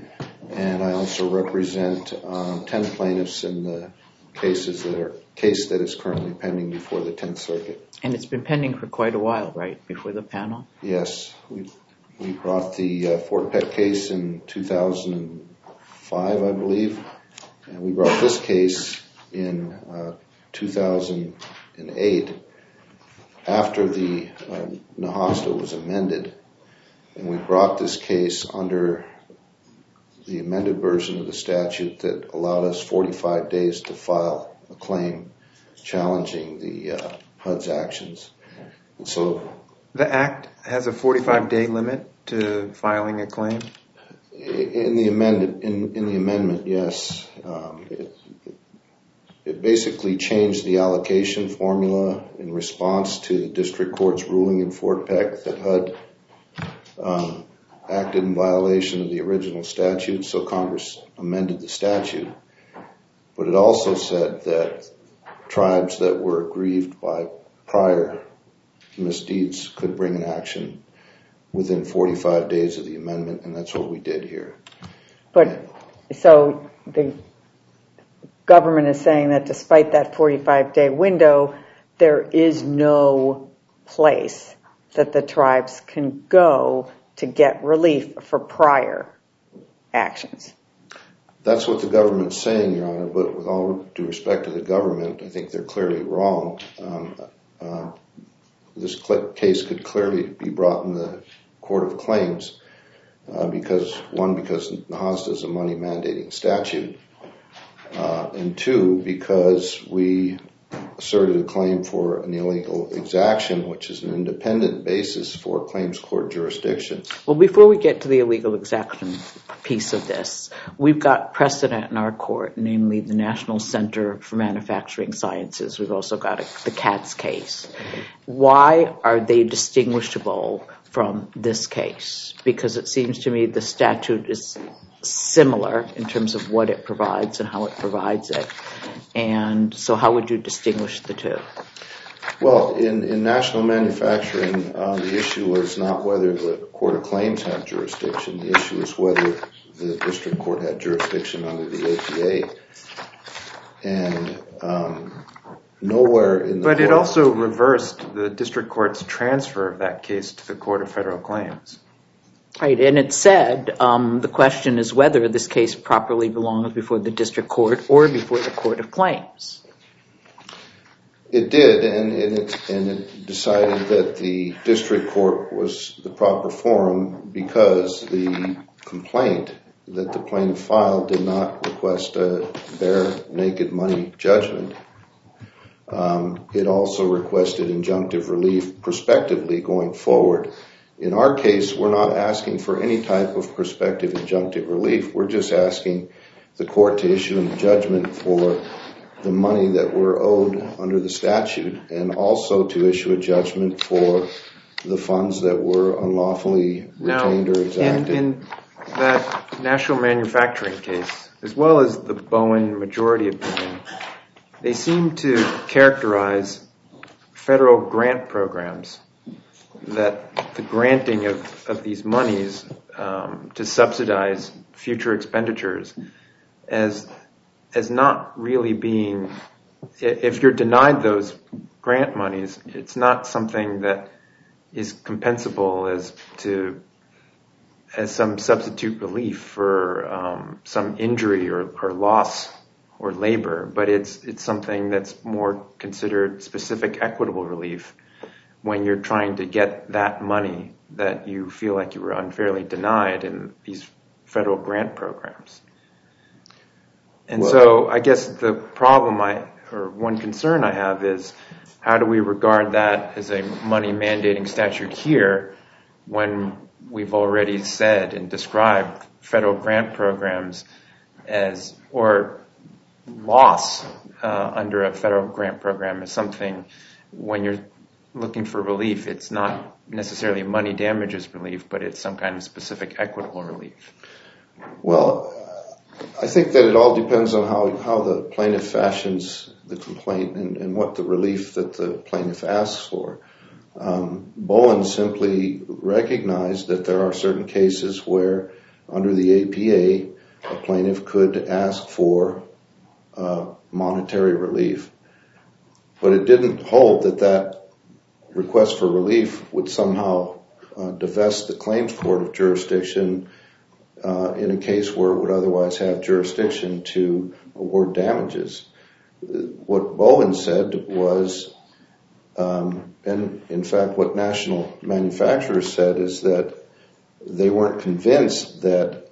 and I also represent um, ten plaintiffs in the cases that are case that is currently pending before the tenth Circuit. And it's been pending for quite a while, right, before the panel? Yes, we we brought the uh, Fort Peck case in two thousand five, I believe. And we brought this case in uh, two thousand eight after the uh, NAHASTA was amended. And we brought this case under the amended version of the statute that allowed us forty-five days to file a claim challenging the uh, H U D's actions. And so the Act has a forty-five day limit to filing a claim? In the amendment, in, in the amendment, yes. Um, it, it basically changed the allocation formula in response to the district court's ruling in Fort Peck that H U D um, acted in violation of the original statute, so Congress amended the statute. But it also said that tribes that were aggrieved by prior misdeeds could bring an action within forty-five days of the amendment, and that's what we did here. But so the government is saying that despite that forty-five day window, there is no place that the tribes can go to get relief for prior actions. That's what the government's saying, Your Honor, but with all due respect to the government, I think they're clearly wrong. Um, uh, this case could clearly be brought in the Court of Claims uh, because, one, because NAHASTA is a money mandating statute, uh, and two, because we asserted a claim for an illegal exaction, which is an independent basis for claims court jurisdiction. Well, before we get to the illegal exaction piece of this, we've got precedent in our court, namely the National Center for Manufacturing Sciences. We've also got a, the Katz case. Why are they distinguishable from this case? Because it seems to me the statute is similar in terms of what it provides and how it provides it. And so how would you distinguish the two? Well, in, in national manufacturing, uh, the issue was not whether the Court of Claims had jurisdiction. The issue is whether the district court had jurisdiction under the A P A. And um, nowhere in the But court... it also reversed the district court's transfer of that case to the Court of Federal Claims. Right, and it said um, the question is whether this case properly belongs before the district court or before the Court of Claims. It did, and, and, it, and it decided that the district court was the proper forum because the complaint that the plaintiff filed did not request a bare, naked money judgment. Um, it also requested injunctive relief prospectively going forward. In our case, we're not asking for any type of prospective injunctive relief. We're just asking the court to issue a judgment for the money that we're owed under the statute and also to issue a judgment for the funds that were unlawfully retained now, or exacted. In, in that national manufacturing case, as well as the Bowen majority opinion, they seem to characterize federal grant programs that the granting of, of these monies um, to subsidize future expenditures as as not really being, if you're denied those grant monies, it's not something that is compensable as to as some substitute relief for um, some injury or, or loss or labor, but it's it's something that's more considered specific equitable relief when you're trying to get that money that you feel like you were unfairly denied in these federal grant programs. And well, so I guess the problem I, or one concern I have is, how do we regard that as a money mandating statute here when we've already said and described federal grant programs as, or loss uh, under a federal grant program as something, when you're looking for relief, it's not necessarily money damages relief, but it's some kind of specific equitable relief? Well, I think that it all depends on how, how the plaintiff fashions the complaint and, and what the relief that the plaintiff asks for. Um, Bowen simply recognized that there are certain cases where under the A P A, a plaintiff could ask for uh, monetary relief, but it didn't hold that that request for relief would somehow uh, divest the claims court of jurisdiction uh, in a case where it would otherwise have jurisdiction to award damages. What Bowen said was, um, and in fact what national manufacturers said, is that they weren't convinced that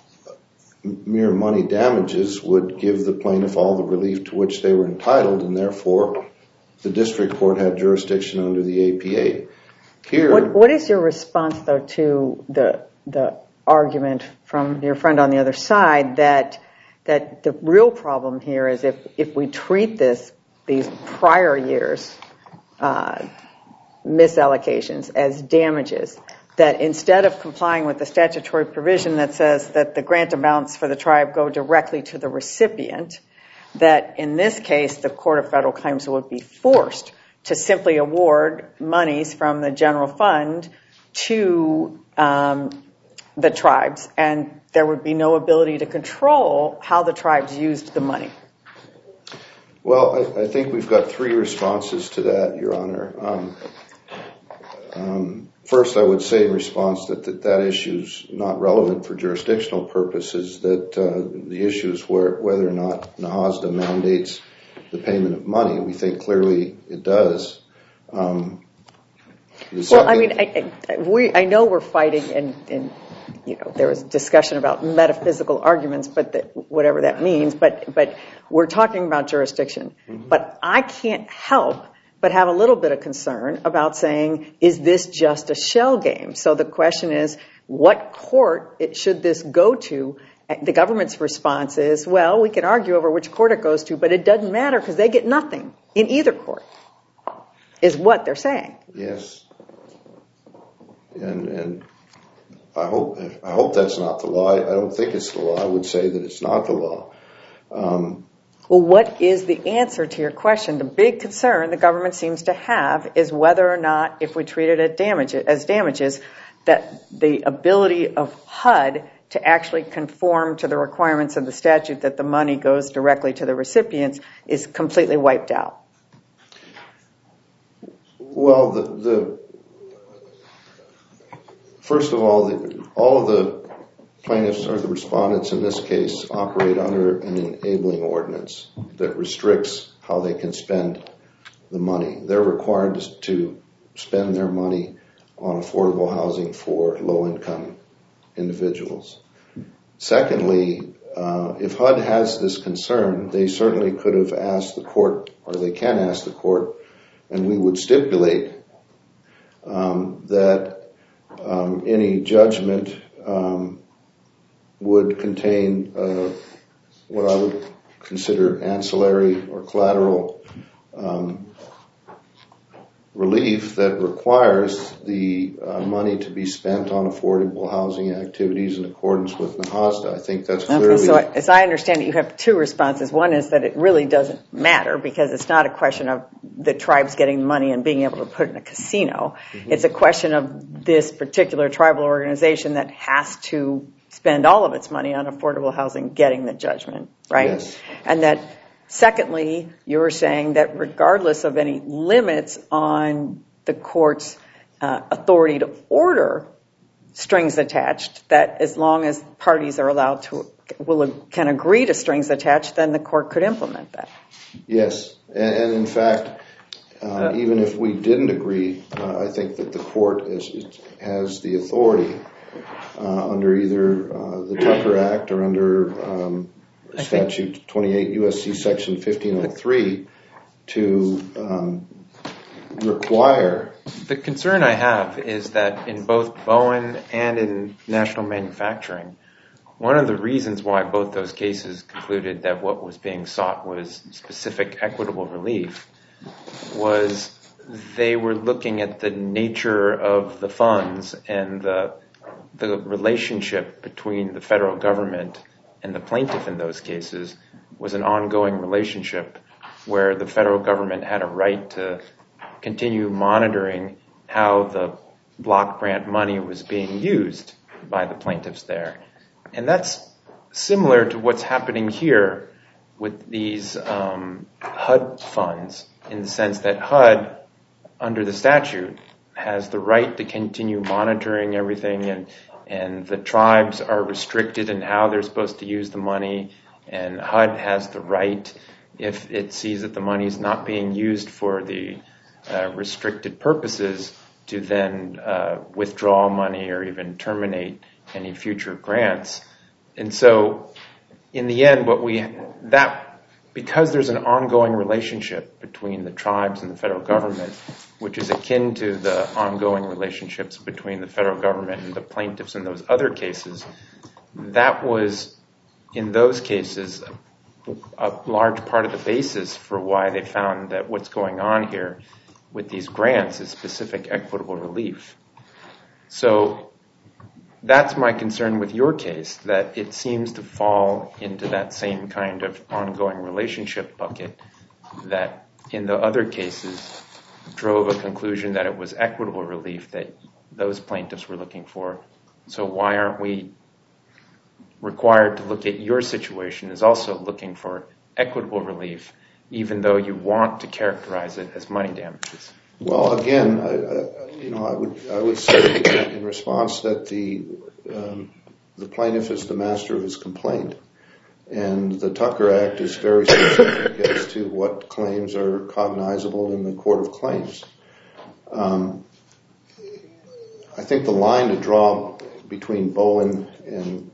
mere money damages would give the plaintiff all the relief to which they were entitled, and therefore the district court had jurisdiction under the A P A. Here, what, what is your response, though, to the the argument from your friend on the other side that that the real problem here is if if we treat this these prior years uh, misallocations as damages, that instead of complying with the statutory provision that says that the grant amounts for the tribe go directly to the recipient, that in this case the Court of Federal Claims would be forced to simply award monies from the general fund to um, the tribes, and there would be no ability to control how the tribes used the money? Well, I, I think we've got three responses to that, Your Honor. Um, um, First, I would say in response that that, that issue is not relevant for jurisdictional purposes, that uh, the issue is where, whether or not NAHASDA mandates the payment of money. We think clearly it does. Um, well, I mean, I, I, we, I know we're fighting, and, and you know, there was discussion about metaphysical arguments, but that, whatever that means, but, but we're talking about jurisdiction. Mm-hmm. But I can't help but have a little bit of concern about saying, is this just a shell game? So the question is, what court it, should this go to? The government's response is, well, we can argue over which court it goes to, but it doesn't matter because they get nothing in either court, is what they're saying. Yes. And, and I hope I hope that's not the law. I don't think it's the law. I would say that it's not the law. Um, Well, what is the answer to your question? The big concern the government seems to have is whether or not, if we treat it as damages, as damages, that the ability of H U D to actually conform to the requirements of the statute that the money goes directly to the recipients is completely wiped out. Well, the, the first of all, the, all of the plaintiffs or the respondents in this case operate under an enabling ordinance that restricts how they can spend the money. They're required to spend their money on affordable housing for low-income individuals. Secondly, uh, if H U D has this concern, they certainly could have asked the court, or they can ask the court, and we would stipulate um, that um, any judgment um, would contain uh, what I would consider ancillary or collateral um, relief that requires the uh, money to be spent on affordable housing activities in accordance with NAHASDA. I think that's clearly... Okay, so as I understand it, you have two responses. One is that it really doesn't matter because it's not a question of the tribes getting money and being able to put it in a casino. Mm-hmm. It's a question of this particular tribal organization that has to spend all of its money on affordable housing getting the judgment, right? Yes. And that... Secondly, you're saying that regardless of any limits on the court's uh, authority to order strings attached, that as long as parties are allowed to, will can agree to strings attached, then the court could implement that. Yes, and, and in fact, um, uh, even if we didn't agree, uh, I think that the court is, has the authority uh, under either uh, the Tucker Act or under... Um, Statute twenty-eight U S C Section fifteen oh three to um, require... The concern I have is that in both Bowen and in national manufacturing, one of the reasons why both those cases concluded that what was being sought was specific equitable relief was they were looking at the nature of the funds and the the relationship between the federal government and the plaintiff in those cases was an ongoing relationship where the federal government had a right to continue monitoring how the block grant money was being used by the plaintiffs there. And that's similar to what's happening here with these um, H U D funds in the sense that H U D, under the statute, has the right to continue monitoring everything, and and the tribes are restricted in how they're supposed to use the money, and H U D has the right, if it sees that the money is not being used for the uh, restricted purposes, to then uh, withdraw money or even terminate any future grants. And so in the end, what we that because there's an ongoing relationship between the tribes and the federal government, which is akin to the ongoing relationships between the federal government and the plaintiffs in those other cases, that was, in those cases, a large part of the basis for why they found that what's going on here with these grants is specific equitable relief. So that's my concern with your case, that it seems to fall into that same kind of ongoing relationship bucket that in the other cases drove a conclusion that it was equitable relief that those plaintiffs were looking for. So why aren't we required to look at your situation as also looking for equitable relief, even though you want to characterize it as money damages? Well, again, I, I, you know, I would I would say in response that the um, the plaintiff is the master of his complaint, and the Tucker Act is very specific as to what claims are cognizable in the Court of Claims. Um, I think the line to draw between Bowen and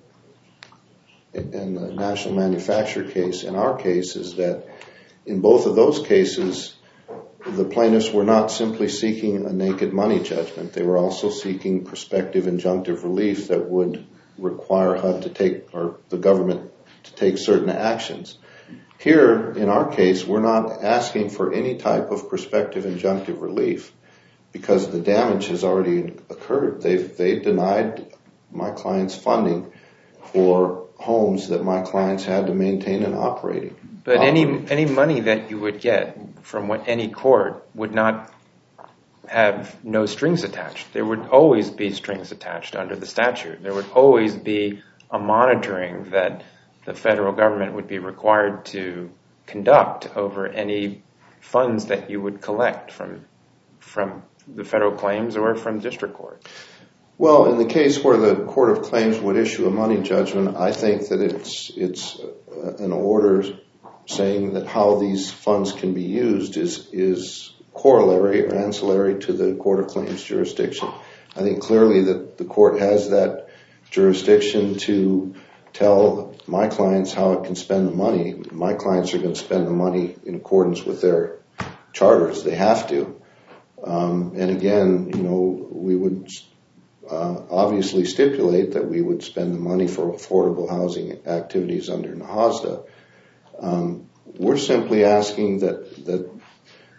and the national manufacturer case in our case is that in both of those cases, the plaintiffs were not simply seeking a naked money judgment. They were also seeking prospective injunctive relief that would require H U D to take, or the government to take certain actions. Here, in our case, we're not asking for any type of prospective injunctive relief because the damage has already occurred. They've they denied my clients funding for homes that my clients had to maintain and operating. But any any money that you would get from what any court would not have no strings attached. There would always be strings attached under the statute. There would always be a monitoring that the federal government would be required to conduct over any funds that you would collect from from the federal claims or from district court. Well, in the case where the Court of Claims would issue a money judgment, I think that it's it's an order saying that how these funds can be used is is corollary or ancillary to the Court of Claims jurisdiction. I think clearly that the court has that jurisdiction to tell my clients how it can spend the money. My clients are going to spend the money in accordance with their charters. They have to. Um, and again, you know, we would uh, obviously stipulate that we would spend the money for affordable housing activities under NAHASDA. Um, we're simply asking that that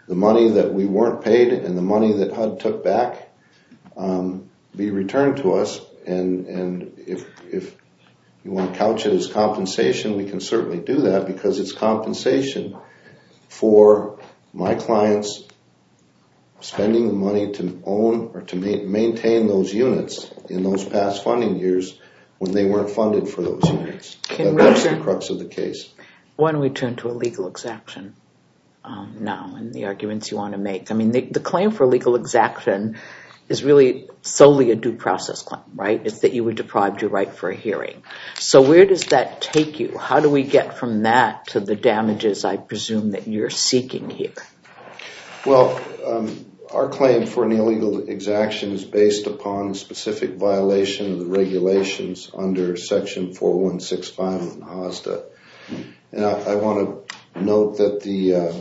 the money that we weren't paid and the money that H U D took back um, be returned to us. And, and if, if you want to couch it as compensation, we can certainly do that, because it's compensation for my clients spending the money to own or to ma- maintain those units in those past funding years when they weren't funded for those units. That, that's the crux of the case. Why don't we turn to a legal exaction um, now and the arguments you want to make? I mean, the, the claim for legal exaction is really solely a due process claim, right? It's that you were deprived your right for a hearing. So where does that take you? How do we get from that to the damages I presume that you're seeking here? Well, um, our claim for an illegal exaction is based upon a specific violation of the regulations under Section four one six five of N H A S D A. And I, I want to note that the uh,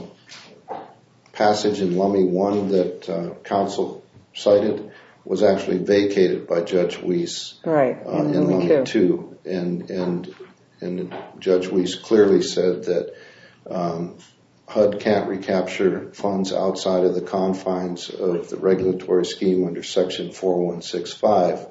passage in Lummi one that uh, counsel cited was actually vacated by Judge Weiss right, uh, in Lummi two. And, and, and Judge Weiss clearly said that um, H U D can't recapture funds outside of the confines of the regulatory scheme under Section four one six five.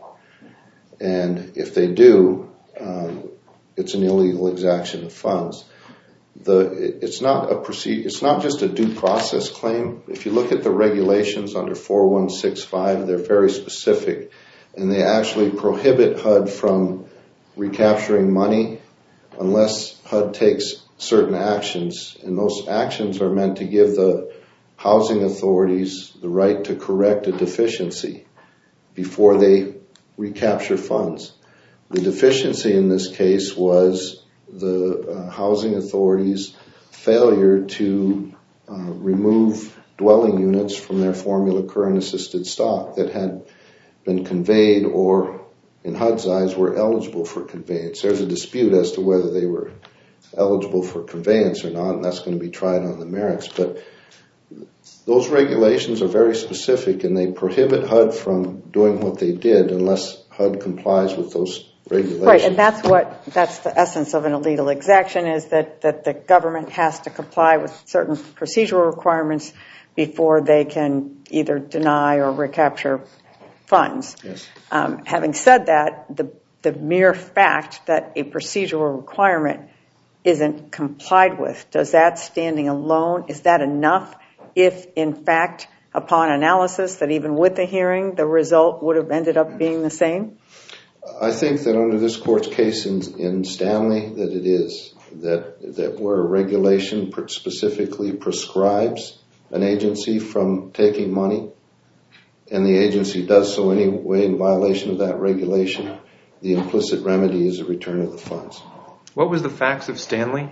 And if they do, um, it's an illegal exaction of funds. The, it's not a proceed, it's not just a due process claim. If you look at the regulations under four one six five, they're very specific, and they actually prohibit H U D from recapturing money unless H U D takes certain actions, and those actions are meant to give the housing authorities the right to correct a deficiency before they recapture funds. The deficiency in this case was the uh, housing authorities' failure to uh, remove dwelling units from their formula current assisted stock that had been conveyed or, in H U D's eyes, were eligible for conveyance. There's a dispute as to whether they were eligible for conveyance or not, and that's going to be tried on the merits. But those regulations are very specific, and they prohibit H U D from doing what they did unless H U D complies with those regulations. Right, and that's what that's the essence of an illegal exaction, is that, that the government has to comply with certain procedural requirements before they can either deny or recapture funds. Yes. Um, having said that, the the mere fact that a procedural requirement isn't complied with, does that standing alone, is that enough if in fact upon analysis that even with the hearing the result would have ended up being the same? I think that under this court's case in, in Stanley that it is, that that where a regulation specifically prescribes an agency from taking money and the agency does so anyway in violation of that regulation, the implicit remedy is a return of the funds. What was the facts of Stanley?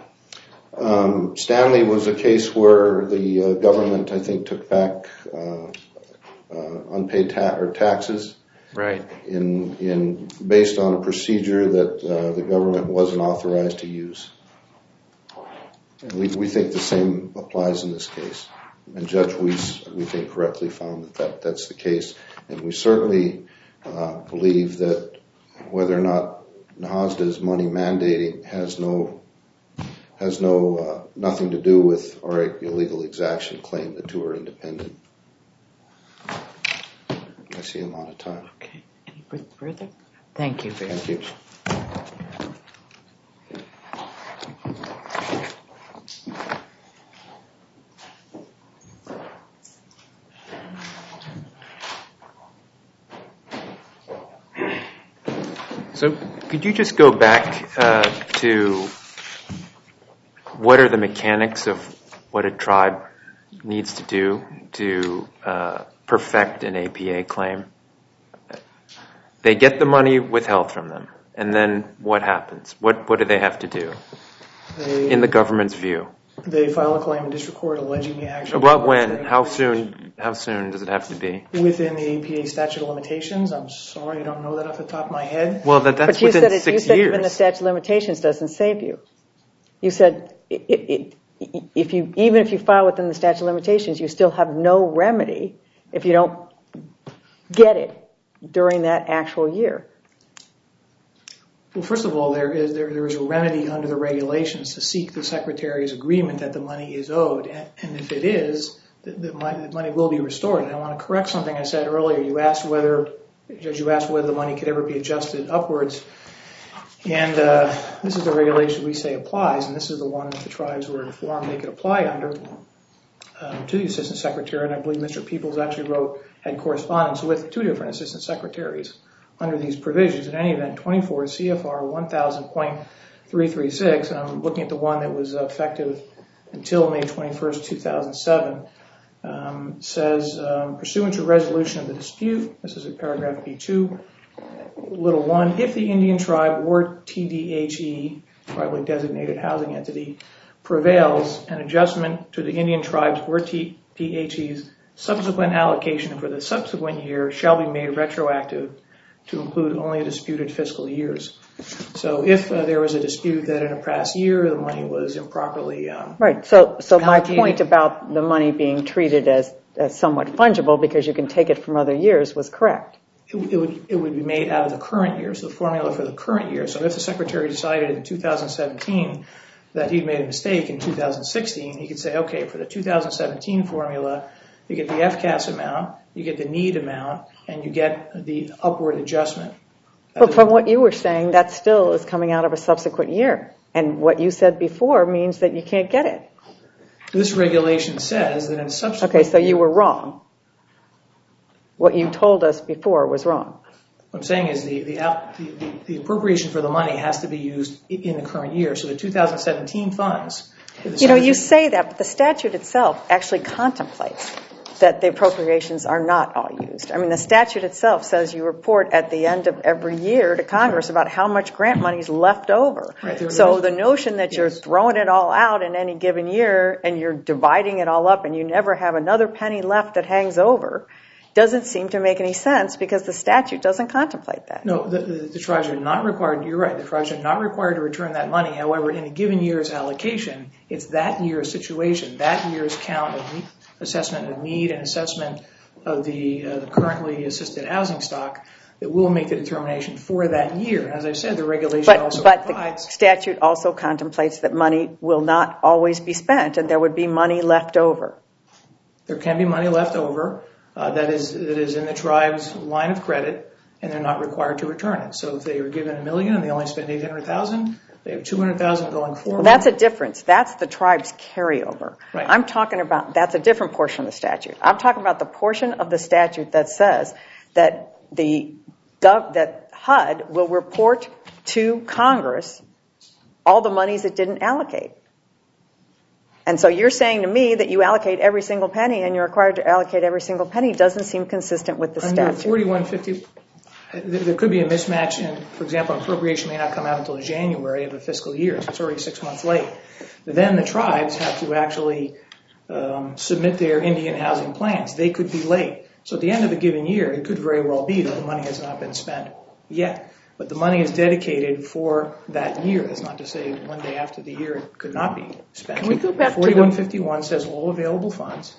Um, Stanley was a case where the uh, government, I think, took back uh, uh, unpaid ta- or taxes, right? In in based on a procedure that uh, the government wasn't authorized to use. And we we think the same applies in this case. And Judge Weiss, we think, correctly found that, that that's the case. And we certainly uh, believe that whether or not N H A S Da's money mandating has no has no uh, nothing to do with our illegal exaction claim. The two are independent. I see I'm out of time. Okay. Any further? Thank you very much. Thank you. So could you just go back uh, to what are the mechanics of what a tribe needs to do to uh, perfect an A P A claim? They get the money withheld from them, and then what happens? What what do they have to do They, in the government's view? They file a claim in district court alleging the action. Well, when? How soon? How soon does it have to be? Within the A P A statute of limitations. I'm sorry, I don't know that off the top of my head. Well, that, that's but you within said it, six you said years. even the statute of limitations doesn't save you. You said it, it, it, if you even if you file within the statute of limitations, you still have no remedy if you don't get it during that actual year. Well, first of all, there is there, there is a remedy under the regulations to seek the Secretary's agreement that the money is owed, and, and if it is, the, the, money, the money will be restored. And I want to correct something I said earlier. You asked whether, Judge, you asked whether the money could ever be adjusted upwards, and uh, this is the regulation we say applies, and this is the one that the tribes were informed they could apply under um, to the Assistant Secretary, and I believe Mister Peoples actually wrote, had correspondence with two different Assistant Secretaries under these provisions. In any event, twenty-four C F R one thousand point three three six, and I'm looking at the one that was effective until May twenty-first, two thousand seven, um, says, um, pursuant to resolution of the dispute, this is in paragraph B two, little one, if the Indian tribe or T D H E, tribally designated housing entity, prevails, an adjustment to the Indian tribes or T D H E's subsequent allocation for the subsequent year shall be made retroactive to include only disputed fiscal years. So if uh, there was a dispute that in a past year the money was improperly um, right. So, so my allocated. point about the money being treated as, as somewhat fungible because you can take it from other years was correct. It, it would it would be made out of the current year, so the formula for the current year. So if the Secretary decided in two thousand seventeen that he'd made a mistake in two thousand sixteen, he could say, okay, for the two thousand seventeen formula, you get the F C A S amount, you get the need amount, and you get the upward adjustment. But from what you were saying, that still is coming out of a subsequent year. And what you said before means that you can't get it. This regulation says that in subsequent Okay, so year, you were wrong. What you told us before was wrong. What I'm saying is the, the, the, the appropriation for the money has to be used in the current year. So the two thousand seventeen funds... You know, you say that, but the statute itself actually contemplates that the appropriations are not all used. I mean, the statute itself says you report at the end of every year to Congress about how much grant money is left over. Right, so the notion that yes. you're throwing it all out in any given year and you're dividing it all up and you never have another penny left that hangs over doesn't seem to make any sense because the statute doesn't contemplate that. No, the, the, the tribes are not required, you're right, the tribes are not required to return that money. However, in a given year's allocation, it's that year's situation, that year's count of need, assessment of need and assessment of the, uh, the currently assisted housing stock that will make the determination for that year. As I said, the regulation but, also but provides... But the statute also contemplates that money will not always be spent and there would be money left over. There can be money left over. Uh, that is that is in the tribe's line of credit, and they're not required to return it. So if they were given a million and they only spend eight hundred thousand, they have two hundred thousand going forward. Well, that's a difference. That's the tribe's carryover. Right. I'm talking about that's a different portion of the statute. I'm talking about the portion of the statute that says that the that H U D will report to Congress all the monies it didn't allocate. And so you're saying to me that you allocate every single penny and you're required to allocate every single penny doesn't seem consistent with the statute. Under forty-one fifty, there could be a mismatch. And for example, appropriation may not come out until January of a fiscal year, so it's already six months late. Then the tribes have to actually um, submit their Indian housing plans. They could be late. So at the end of a given year, it could very well be that the money has not been spent yet. But the money is dedicated for that year. That's not to say one day after the year it could not be spent. Can we go back forty-one fifty-one says all available funds.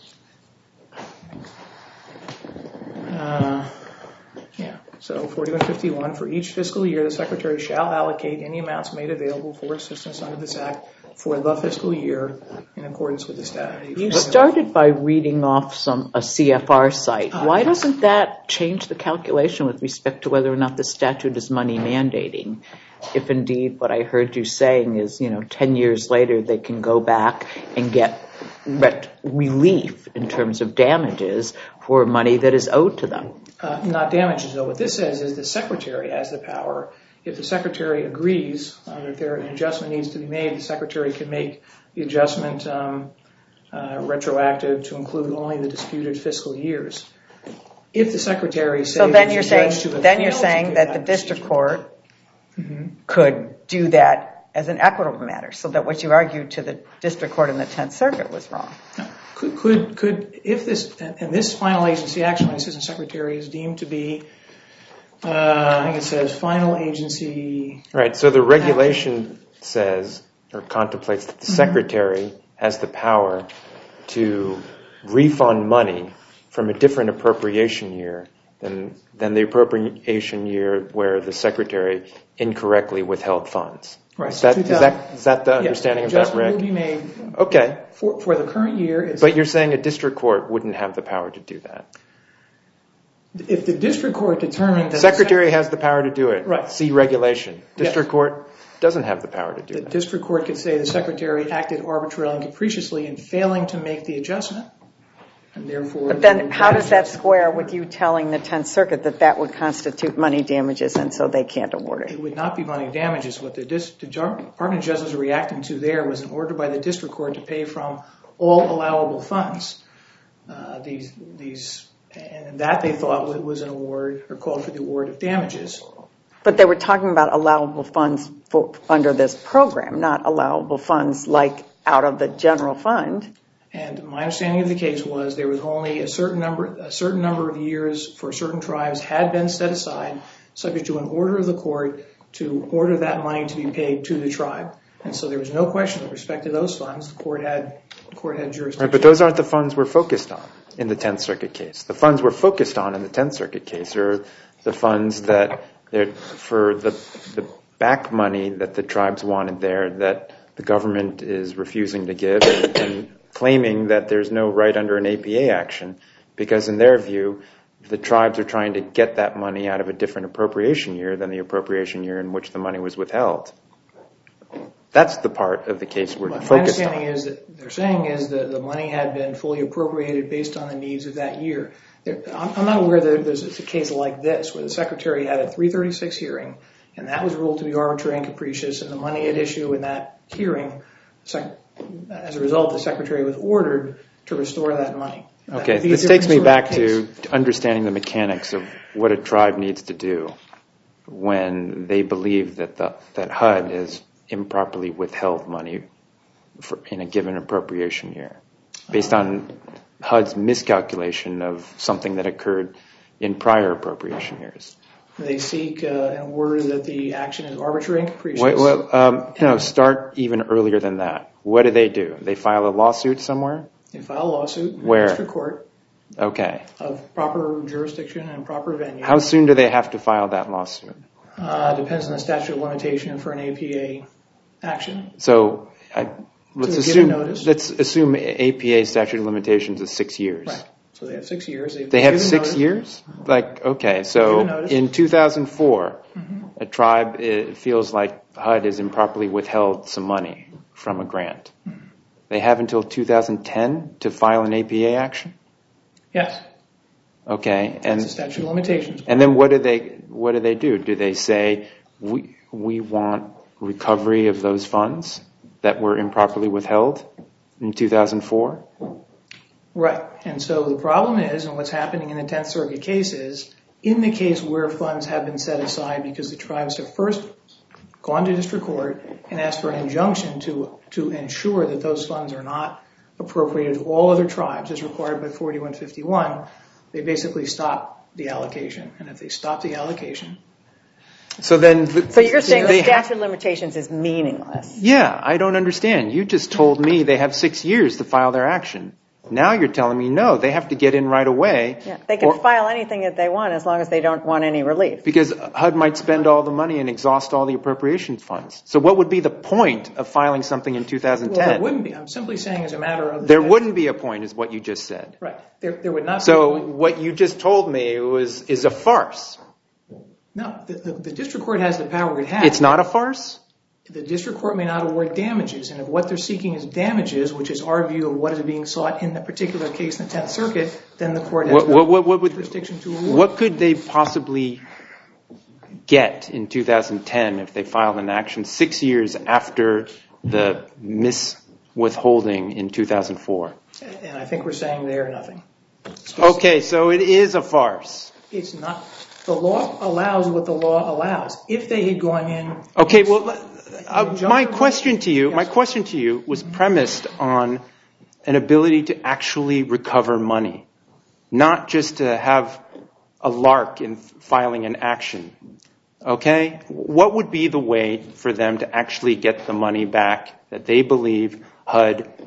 Uh, yeah. So forty-one fifty-one, for each fiscal year, the Secretary shall allocate any amounts made available for assistance under this Act for the fiscal year in accordance with the statute. You started by reading off some a C F R site. Uh, Why doesn't that change the calculation with respect to whether or not the statute is money mandating? If indeed what I heard you saying is, you know, ten years later they can go back and get ret- relief in terms of damages for money that is owed to them. Uh, not damages, though. What this says is the Secretary has the power. If the Secretary agrees uh, that there an adjustment needs to be made, the Secretary can make the adjustment um, uh, retroactive to include only the disputed fiscal years. If the Secretary says... So then you're saying, then you're saying that the district court mm-hmm. could do that as an equitable matter, so that what you argued to the district court in the Tenth Circuit was wrong. No. Could, could, could if this, and this final agency action by the Assistant Secretary is deemed to be Uh, I think it says final agency. Right. So the regulation says or contemplates that the mm-hmm. Secretary has the power to refund money from a different appropriation year than, than the appropriation year where the Secretary incorrectly withheld funds. Right. Is that, is that, is that the understanding yes, of that, Rick? Will be made okay. For, for the current year. It's but you're saying a district court wouldn't have the power to do that. If the district court determined that... Secretary has the power to do it. Right. See regulation. District yes. court doesn't have the power to do the that. The district court could say the Secretary acted arbitrarily and capriciously in failing to make the adjustment. And therefore... But then how does that square with you telling the Tenth Circuit that that would constitute money damages and so they can't award it? It would not be money damages. What the, dis- the Department of Justice was reacting to there was an order by the district court to pay from all allowable funds. Uh, these, these, and that they thought was an award or called for the award of damages. But they were talking about allowable funds for, under this program, not allowable funds like out of the general fund. And my understanding of the case was there was only a certain number, a certain number of years for certain tribes had been set aside, subject to an order of the court to order that money to be paid to the tribe. And so there was no question with respect to those funds. The court had, the court had jurisdiction. Right, but those aren't the funds we're focused on in the Tenth Circuit case. The funds we're focused on in the Tenth Circuit case are the funds that they're for the the back money that the tribes wanted there that the government is refusing to give and, and claiming that there's no right under an A P A action because in their view the tribes are trying to get that money out of a different appropriation year than the appropriation year in which the money was withheld. That's the part of the case we're My focused on. My understanding is that they're saying is that the money had been fully appropriated based on the needs of that year. I'm, I'm not aware that there's a case like this where the Secretary had a three thirty-six hearing and that was ruled to be arbitrary and capricious and the money at issue in that hearing, as a result, the Secretary was ordered to restore that money. Okay, this takes me back to understanding the mechanics of what a tribe needs to do when they believe that the, that H U D has improperly withheld money for, in a given appropriation year, based on H U D's miscalculation of something that occurred in prior appropriation years. They seek uh, an order that the action is arbitrary and capricious. Wait, well, um, no, start even earlier than that. What do they do? They file a lawsuit somewhere? They file a lawsuit in Where? the district court. Okay. Of proper jurisdiction and proper venue. How soon do they have to file that lawsuit? Uh, depends on the statute of limitation for an A P A action. So I, let's So assume notice. let's assume A P A statute of limitations is six years. Right. So they have six years. They've They have six notice. years? Like, okay, so in two thousand four, mm-hmm. a tribe it feels like H U D has improperly withheld some money from a grant. Mm-hmm. They have until two thousand ten to file an A P A action? Yes. Okay, and That's the statute of limitations. And then what do they what do they do? Do they say we we want recovery of those funds that were improperly withheld in two thousand four? Right. And so the problem is, and what's happening in the Tenth Circuit case is, in the case where funds have been set aside because the tribes have first gone to district court and asked for an injunction to to ensure that those funds are not appropriated to all other tribes as required by forty-one fifty-one, they basically stop the allocation. And if they stop the allocation... So then... The, so you're saying the statute have, of limitations is meaningless? Yeah, I don't understand. You just told me they have six years to file their action. Now you're telling me, no, they have to get in right away. Yeah, they can or, file anything that they want as long as they don't want any relief. Because H U D might spend all the money and exhaust all the appropriation funds. So what would be the point of filing something in two thousand ten? Well, there wouldn't be. I'm simply saying as a matter of... There wouldn't be a point, is what you just said. Right. There, there would not so be a point. What you just told me was is a farce. No, the, the, the district court has the power it has. It's not a farce? The district court may not award damages, and if what they're seeking is damages, which is our view of what is being sought in the particular case in the Tenth Circuit, then the court has what, no what, what, what would, jurisdiction to award. What could they possibly get in two thousand ten if they filed an action six years after the miswithholding in two thousand four? And I think we're saying there nothing. Okay, so it is a farce. It's not. The law allows what the law allows. If they had gone in... Okay, well, uh, my question to you, my question to you was premised on an ability to actually recover money, not just to have a lark in filing an action. Okay? What would be the way for them to actually get the money back that they believe H U D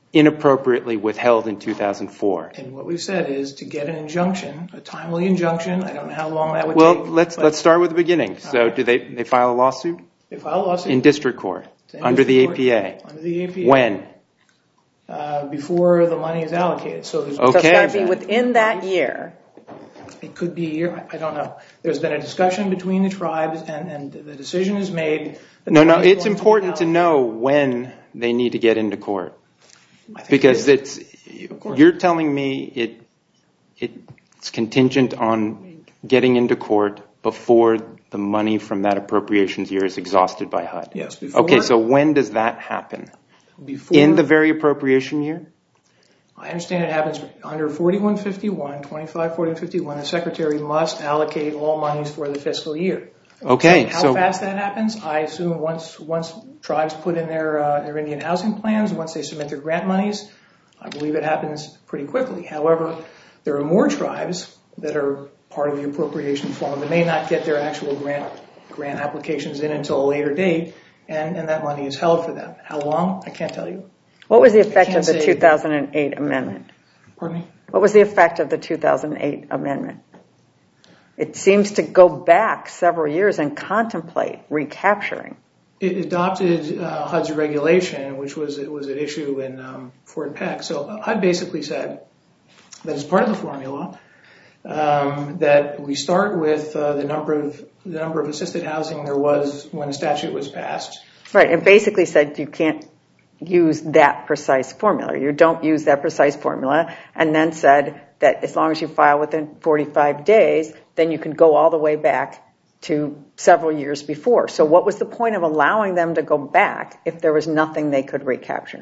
inappropriately withheld in two thousand four. And what we've said is to get an injunction, a timely injunction. I don't know how long that would well, take. Well, let's let's start with the beginning. So, right. do they they file a lawsuit? They file a lawsuit in district court in under district the court, A P A. Under the A P A. When? Uh, before the money is allocated. So, there's okay. So it's got to be within that year. It could be a year. I don't know. There's been a discussion between the tribes, and, and the decision is made. No, no. It's important to, to know when they need to get into court, because it it's you're telling me it it's contingent on getting into court before the money from that appropriations year is exhausted by H U D. Yes. Before, okay. So when does that happen? Before, in the very appropriation year? I understand it happens under forty-one fifty-one, twenty-five forty-one fifty-one. The secretary must allocate all monies for the fiscal year. Okay. So how so, fast that happens? I assume once once tribes put in their uh, their Indian housing plans, once they submit their grant monies, I believe it happens pretty quickly. However, there are more tribes that are part of the appropriation fund that may not get their actual grant grant applications in until a later date, and, and that money is held for them. How long? I can't tell you. What was the effect of the two thousand eight amendment? Pardon me? What was the effect of the two thousand eight amendment? It seems to go back several years and contemplate recapturing. It adopted uh, H U D's regulation, which was it was an issue in um, Fort Peck. So H U D basically said that as part of the formula, um, that we start with uh, the number of the number of assisted housing there was when the statute was passed. Right. It basically said you can't use that precise formula. You don't use that precise formula, and then said that as long as you file within forty-five days, then you can go all the way back to several years before. So what was the point of allowing them to go back if there was nothing they could recapture?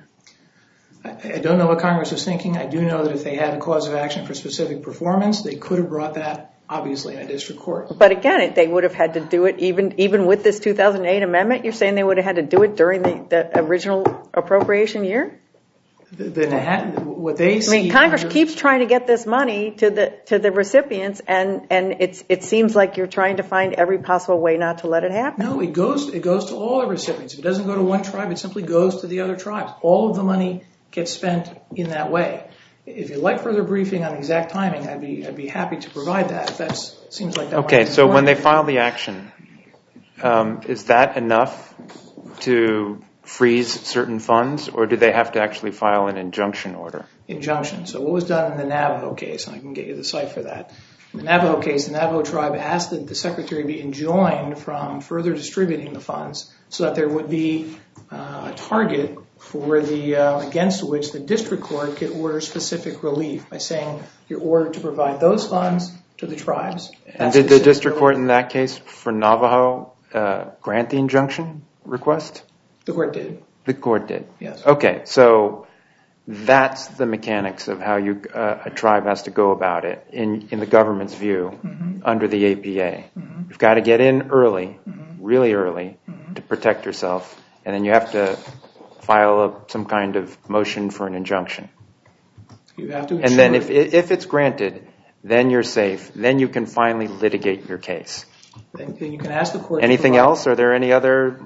I don't know what Congress was thinking. I do know that if they had a cause of action for specific performance, they could have brought that, obviously, in a district court. But again, they would have had to do it even even with this two thousand eight amendment. You're saying they would have had to do it during the, the original appropriation year? Then what they see. I mean, Congress under, keeps trying to get this money to the to the recipients, and and it's it seems like you're trying to find every possible way not to let it happen. No, it goes it goes to all the recipients. If it doesn't go to one tribe, it simply goes to the other tribes. All of the money gets spent in that way. If you'd like further briefing on the exact timing, I'd be I'd be happy to provide that. If that seems like that. Okay, so when they file the action, um, is that enough to freeze certain funds, or do they have to actually file an injunction order? Injunction. So what was done in the Navajo case, and I can get you the site for that. In the Navajo case, the Navajo tribe asked that the secretary be enjoined from further distributing the funds so that there would be uh, a target for the uh, against which the district court could order specific relief by saying you're ordered to provide those funds to the tribes. And did the district court in that case for Navajo uh, grant the injunction request? The court did. The court did? Yes. Okay, so that's the mechanics of how you uh, a tribe has to go about it in, in the government's view mm-hmm. under the A P A. Mm-hmm. You've got to get in early, mm-hmm. really early, mm-hmm. to protect yourself, and then you have to file a, some kind of motion for an injunction. You have to. And then if if it's granted, then you're safe. Then you can finally litigate your case. Then, then you can ask the court. Anything else? Are there any other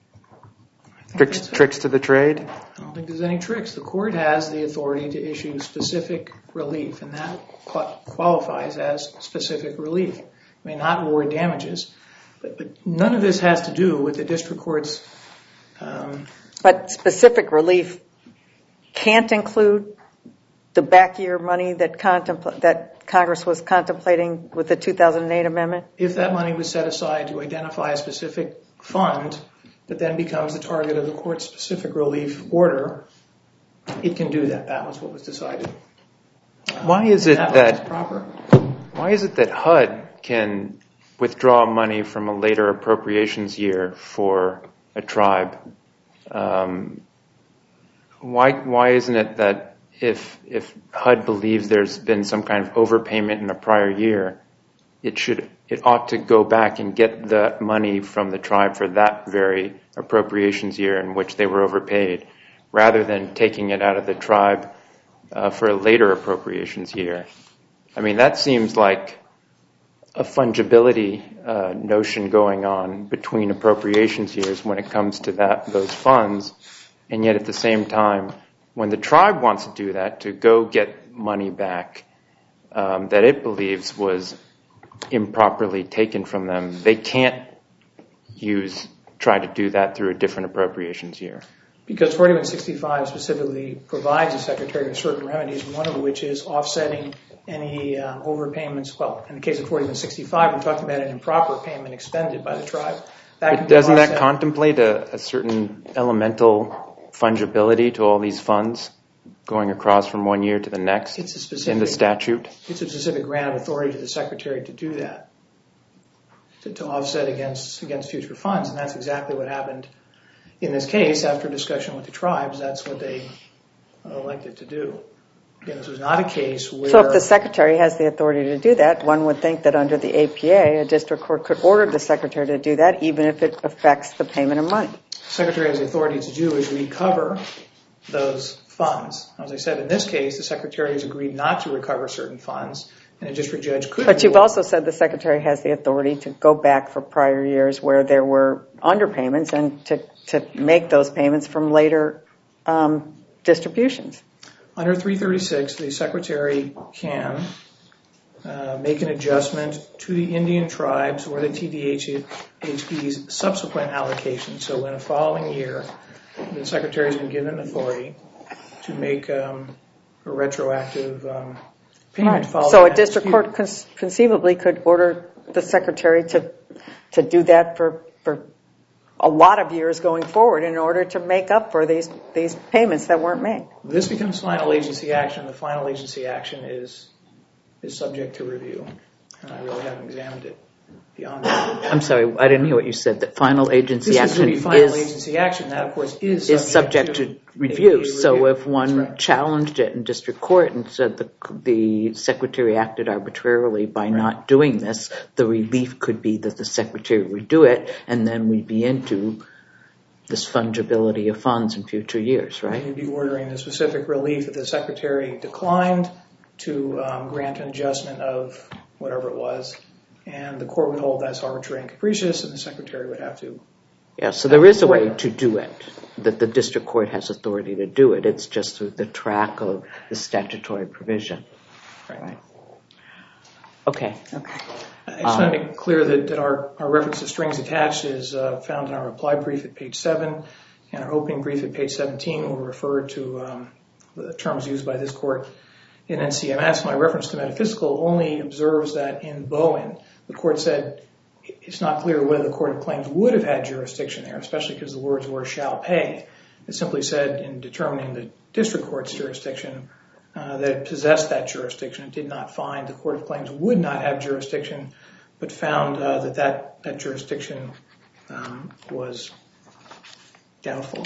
tricks tricks to the trade? I don't think there's any tricks. The court has the authority to issue specific relief, and that qualifies as specific relief. I mean, not award damages, but, but none of this has to do with the district court's. Um, But specific relief can't include the back year money that contempl- that Congress was contemplating with the two thousand eight amendment? If that money was set aside to identify a specific fund that then becomes the target of the court's specific relief order, it can do that. That was what was decided. Um, why is it that, that proper. Why is it that H U D can withdraw money from a later appropriations year for a tribe? Um, why why isn't it that if if H U D believes there's been some kind of overpayment in a prior year, it should it ought to go back and get the money from the tribe for that very appropriations year in which they were overpaid, rather than taking it out of the tribe uh, for a later appropriations year? I mean, that seems like a fungibility uh, notion going on between appropriations years when it comes to that those funds, and yet at the same time when the tribe wants to do that, to go get money back um, that it believes was improperly taken from them, they can't use try to do that through a different appropriations year. Because forty-one sixty-five specifically provides the Secretary with certain remedies, one of which is offsetting any uh, overpayments. Well, in the case of forty-one sixty-five, we're talking about an improper payment expended by the tribe. That but doesn't that contemplate a, a certain elemental fungibility to all these funds going across from one year to the next it's a specific, in the statute? It's a specific grant of authority to the Secretary to do that, to, to offset against against future funds, and that's exactly what happened in this case. After discussion with the tribes, that's what they elected to do. Again, this was not a case where... So if the Secretary has the authority to do that, one would think that under the A P A, a district court could order the Secretary to do that, even if it affects the payment of money. The Secretary has the authority to do is recover those funds. As I said, in this case, the Secretary has agreed not to recover certain funds, and a district judge could... But you've also said the Secretary has the authority to go back for prior years where there were underpayments and to, to make those payments from later um, distributions. Under three thirty-six, the Secretary can uh, make an adjustment to the Indian tribes or the T D H P's subsequent allocation. So in a following year, the Secretary has been given authority to make um, a retroactive um, payment. Right. So a district court con- conceivably could order the Secretary to to do that for, for a lot of years going forward in order to make up for these these payments that weren't made. This becomes final agency action. The final agency action is is subject to review, and I really haven't examined it beyond that. I'm sorry, I didn't hear what you said. That final agency this action is final is agency action. That, of course, is is subject, subject to, to review. review. So if one right. challenged it in district court and said the the Secretary acted arbitrarily by right. not doing this, the relief could be that the Secretary would do it, and then we'd be into this fungibility of funds in future years, right? You'd be ordering the specific relief that the Secretary declined to um, grant an adjustment of whatever it was, and the court would hold that's arbitrary and capricious, and the Secretary would have to... Yeah, so there is a way to do it, that the district court has authority to do it. It's just through the track of the statutory provision. Right. right. Okay. Okay. I just um, want to make clear that, that our, our reference to strings attached is uh, found in our reply brief at page seven, and our opening brief at page seventeen will refer to um, the terms used by this court in N C M S. My reference to metaphysical only observes that in Bowen, the court said it's not clear whether the Court of Claims would have had jurisdiction there, especially because the words were shall pay. It simply said in determining the district court's jurisdiction uh, that it possessed that jurisdiction. It did not find the Court of Claims would not have jurisdiction, but found uh, that, that that jurisdiction um, was doubtful.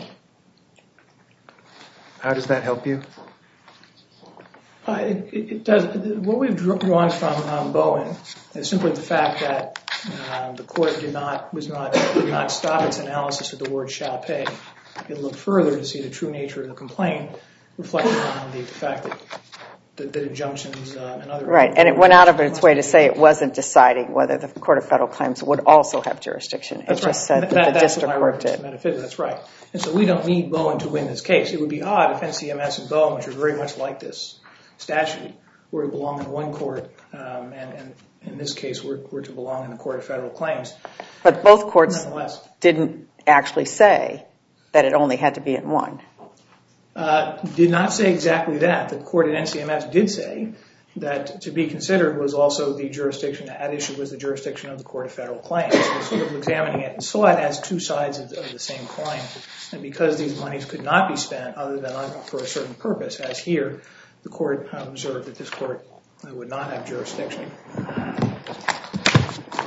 How does that help you? Uh, it, it, it does. What we've drawn from um, Bowen is simply the fact that uh, the court did not was not did not stop its analysis of the word "shall pay." It looked further to see the true nature of the complaint, reflecting on the fact that the, the injunctions uh, and other right, and it went out of its way to say it wasn't deciding whether the Court of Federal Claims would also have jurisdiction. It that's just right. said that, that the that's district what my court did. Metaphysics. That's right. And so we don't need Bowen to win this case. It would be odd if N C M S and Bowen, which are very much like this statute, were to belong in one court, um, and, and in this case, were, were to belong in the Court of Federal Claims. But both courts didn't actually say that it only had to be in one. Uh, did not say exactly that. The court at N C M S did say that to be considered was also the jurisdiction at issue was the jurisdiction of the Court of Federal Claims. So sort of examining it and saw it as two sides of the, of the same coin. And because these monies could not be spent other than on, for a certain purpose, as here, the court uh, observed that this court uh, would not have jurisdiction.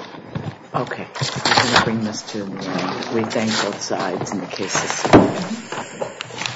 Okay, I'm going to bring this to uh, we thank both sides in the cases.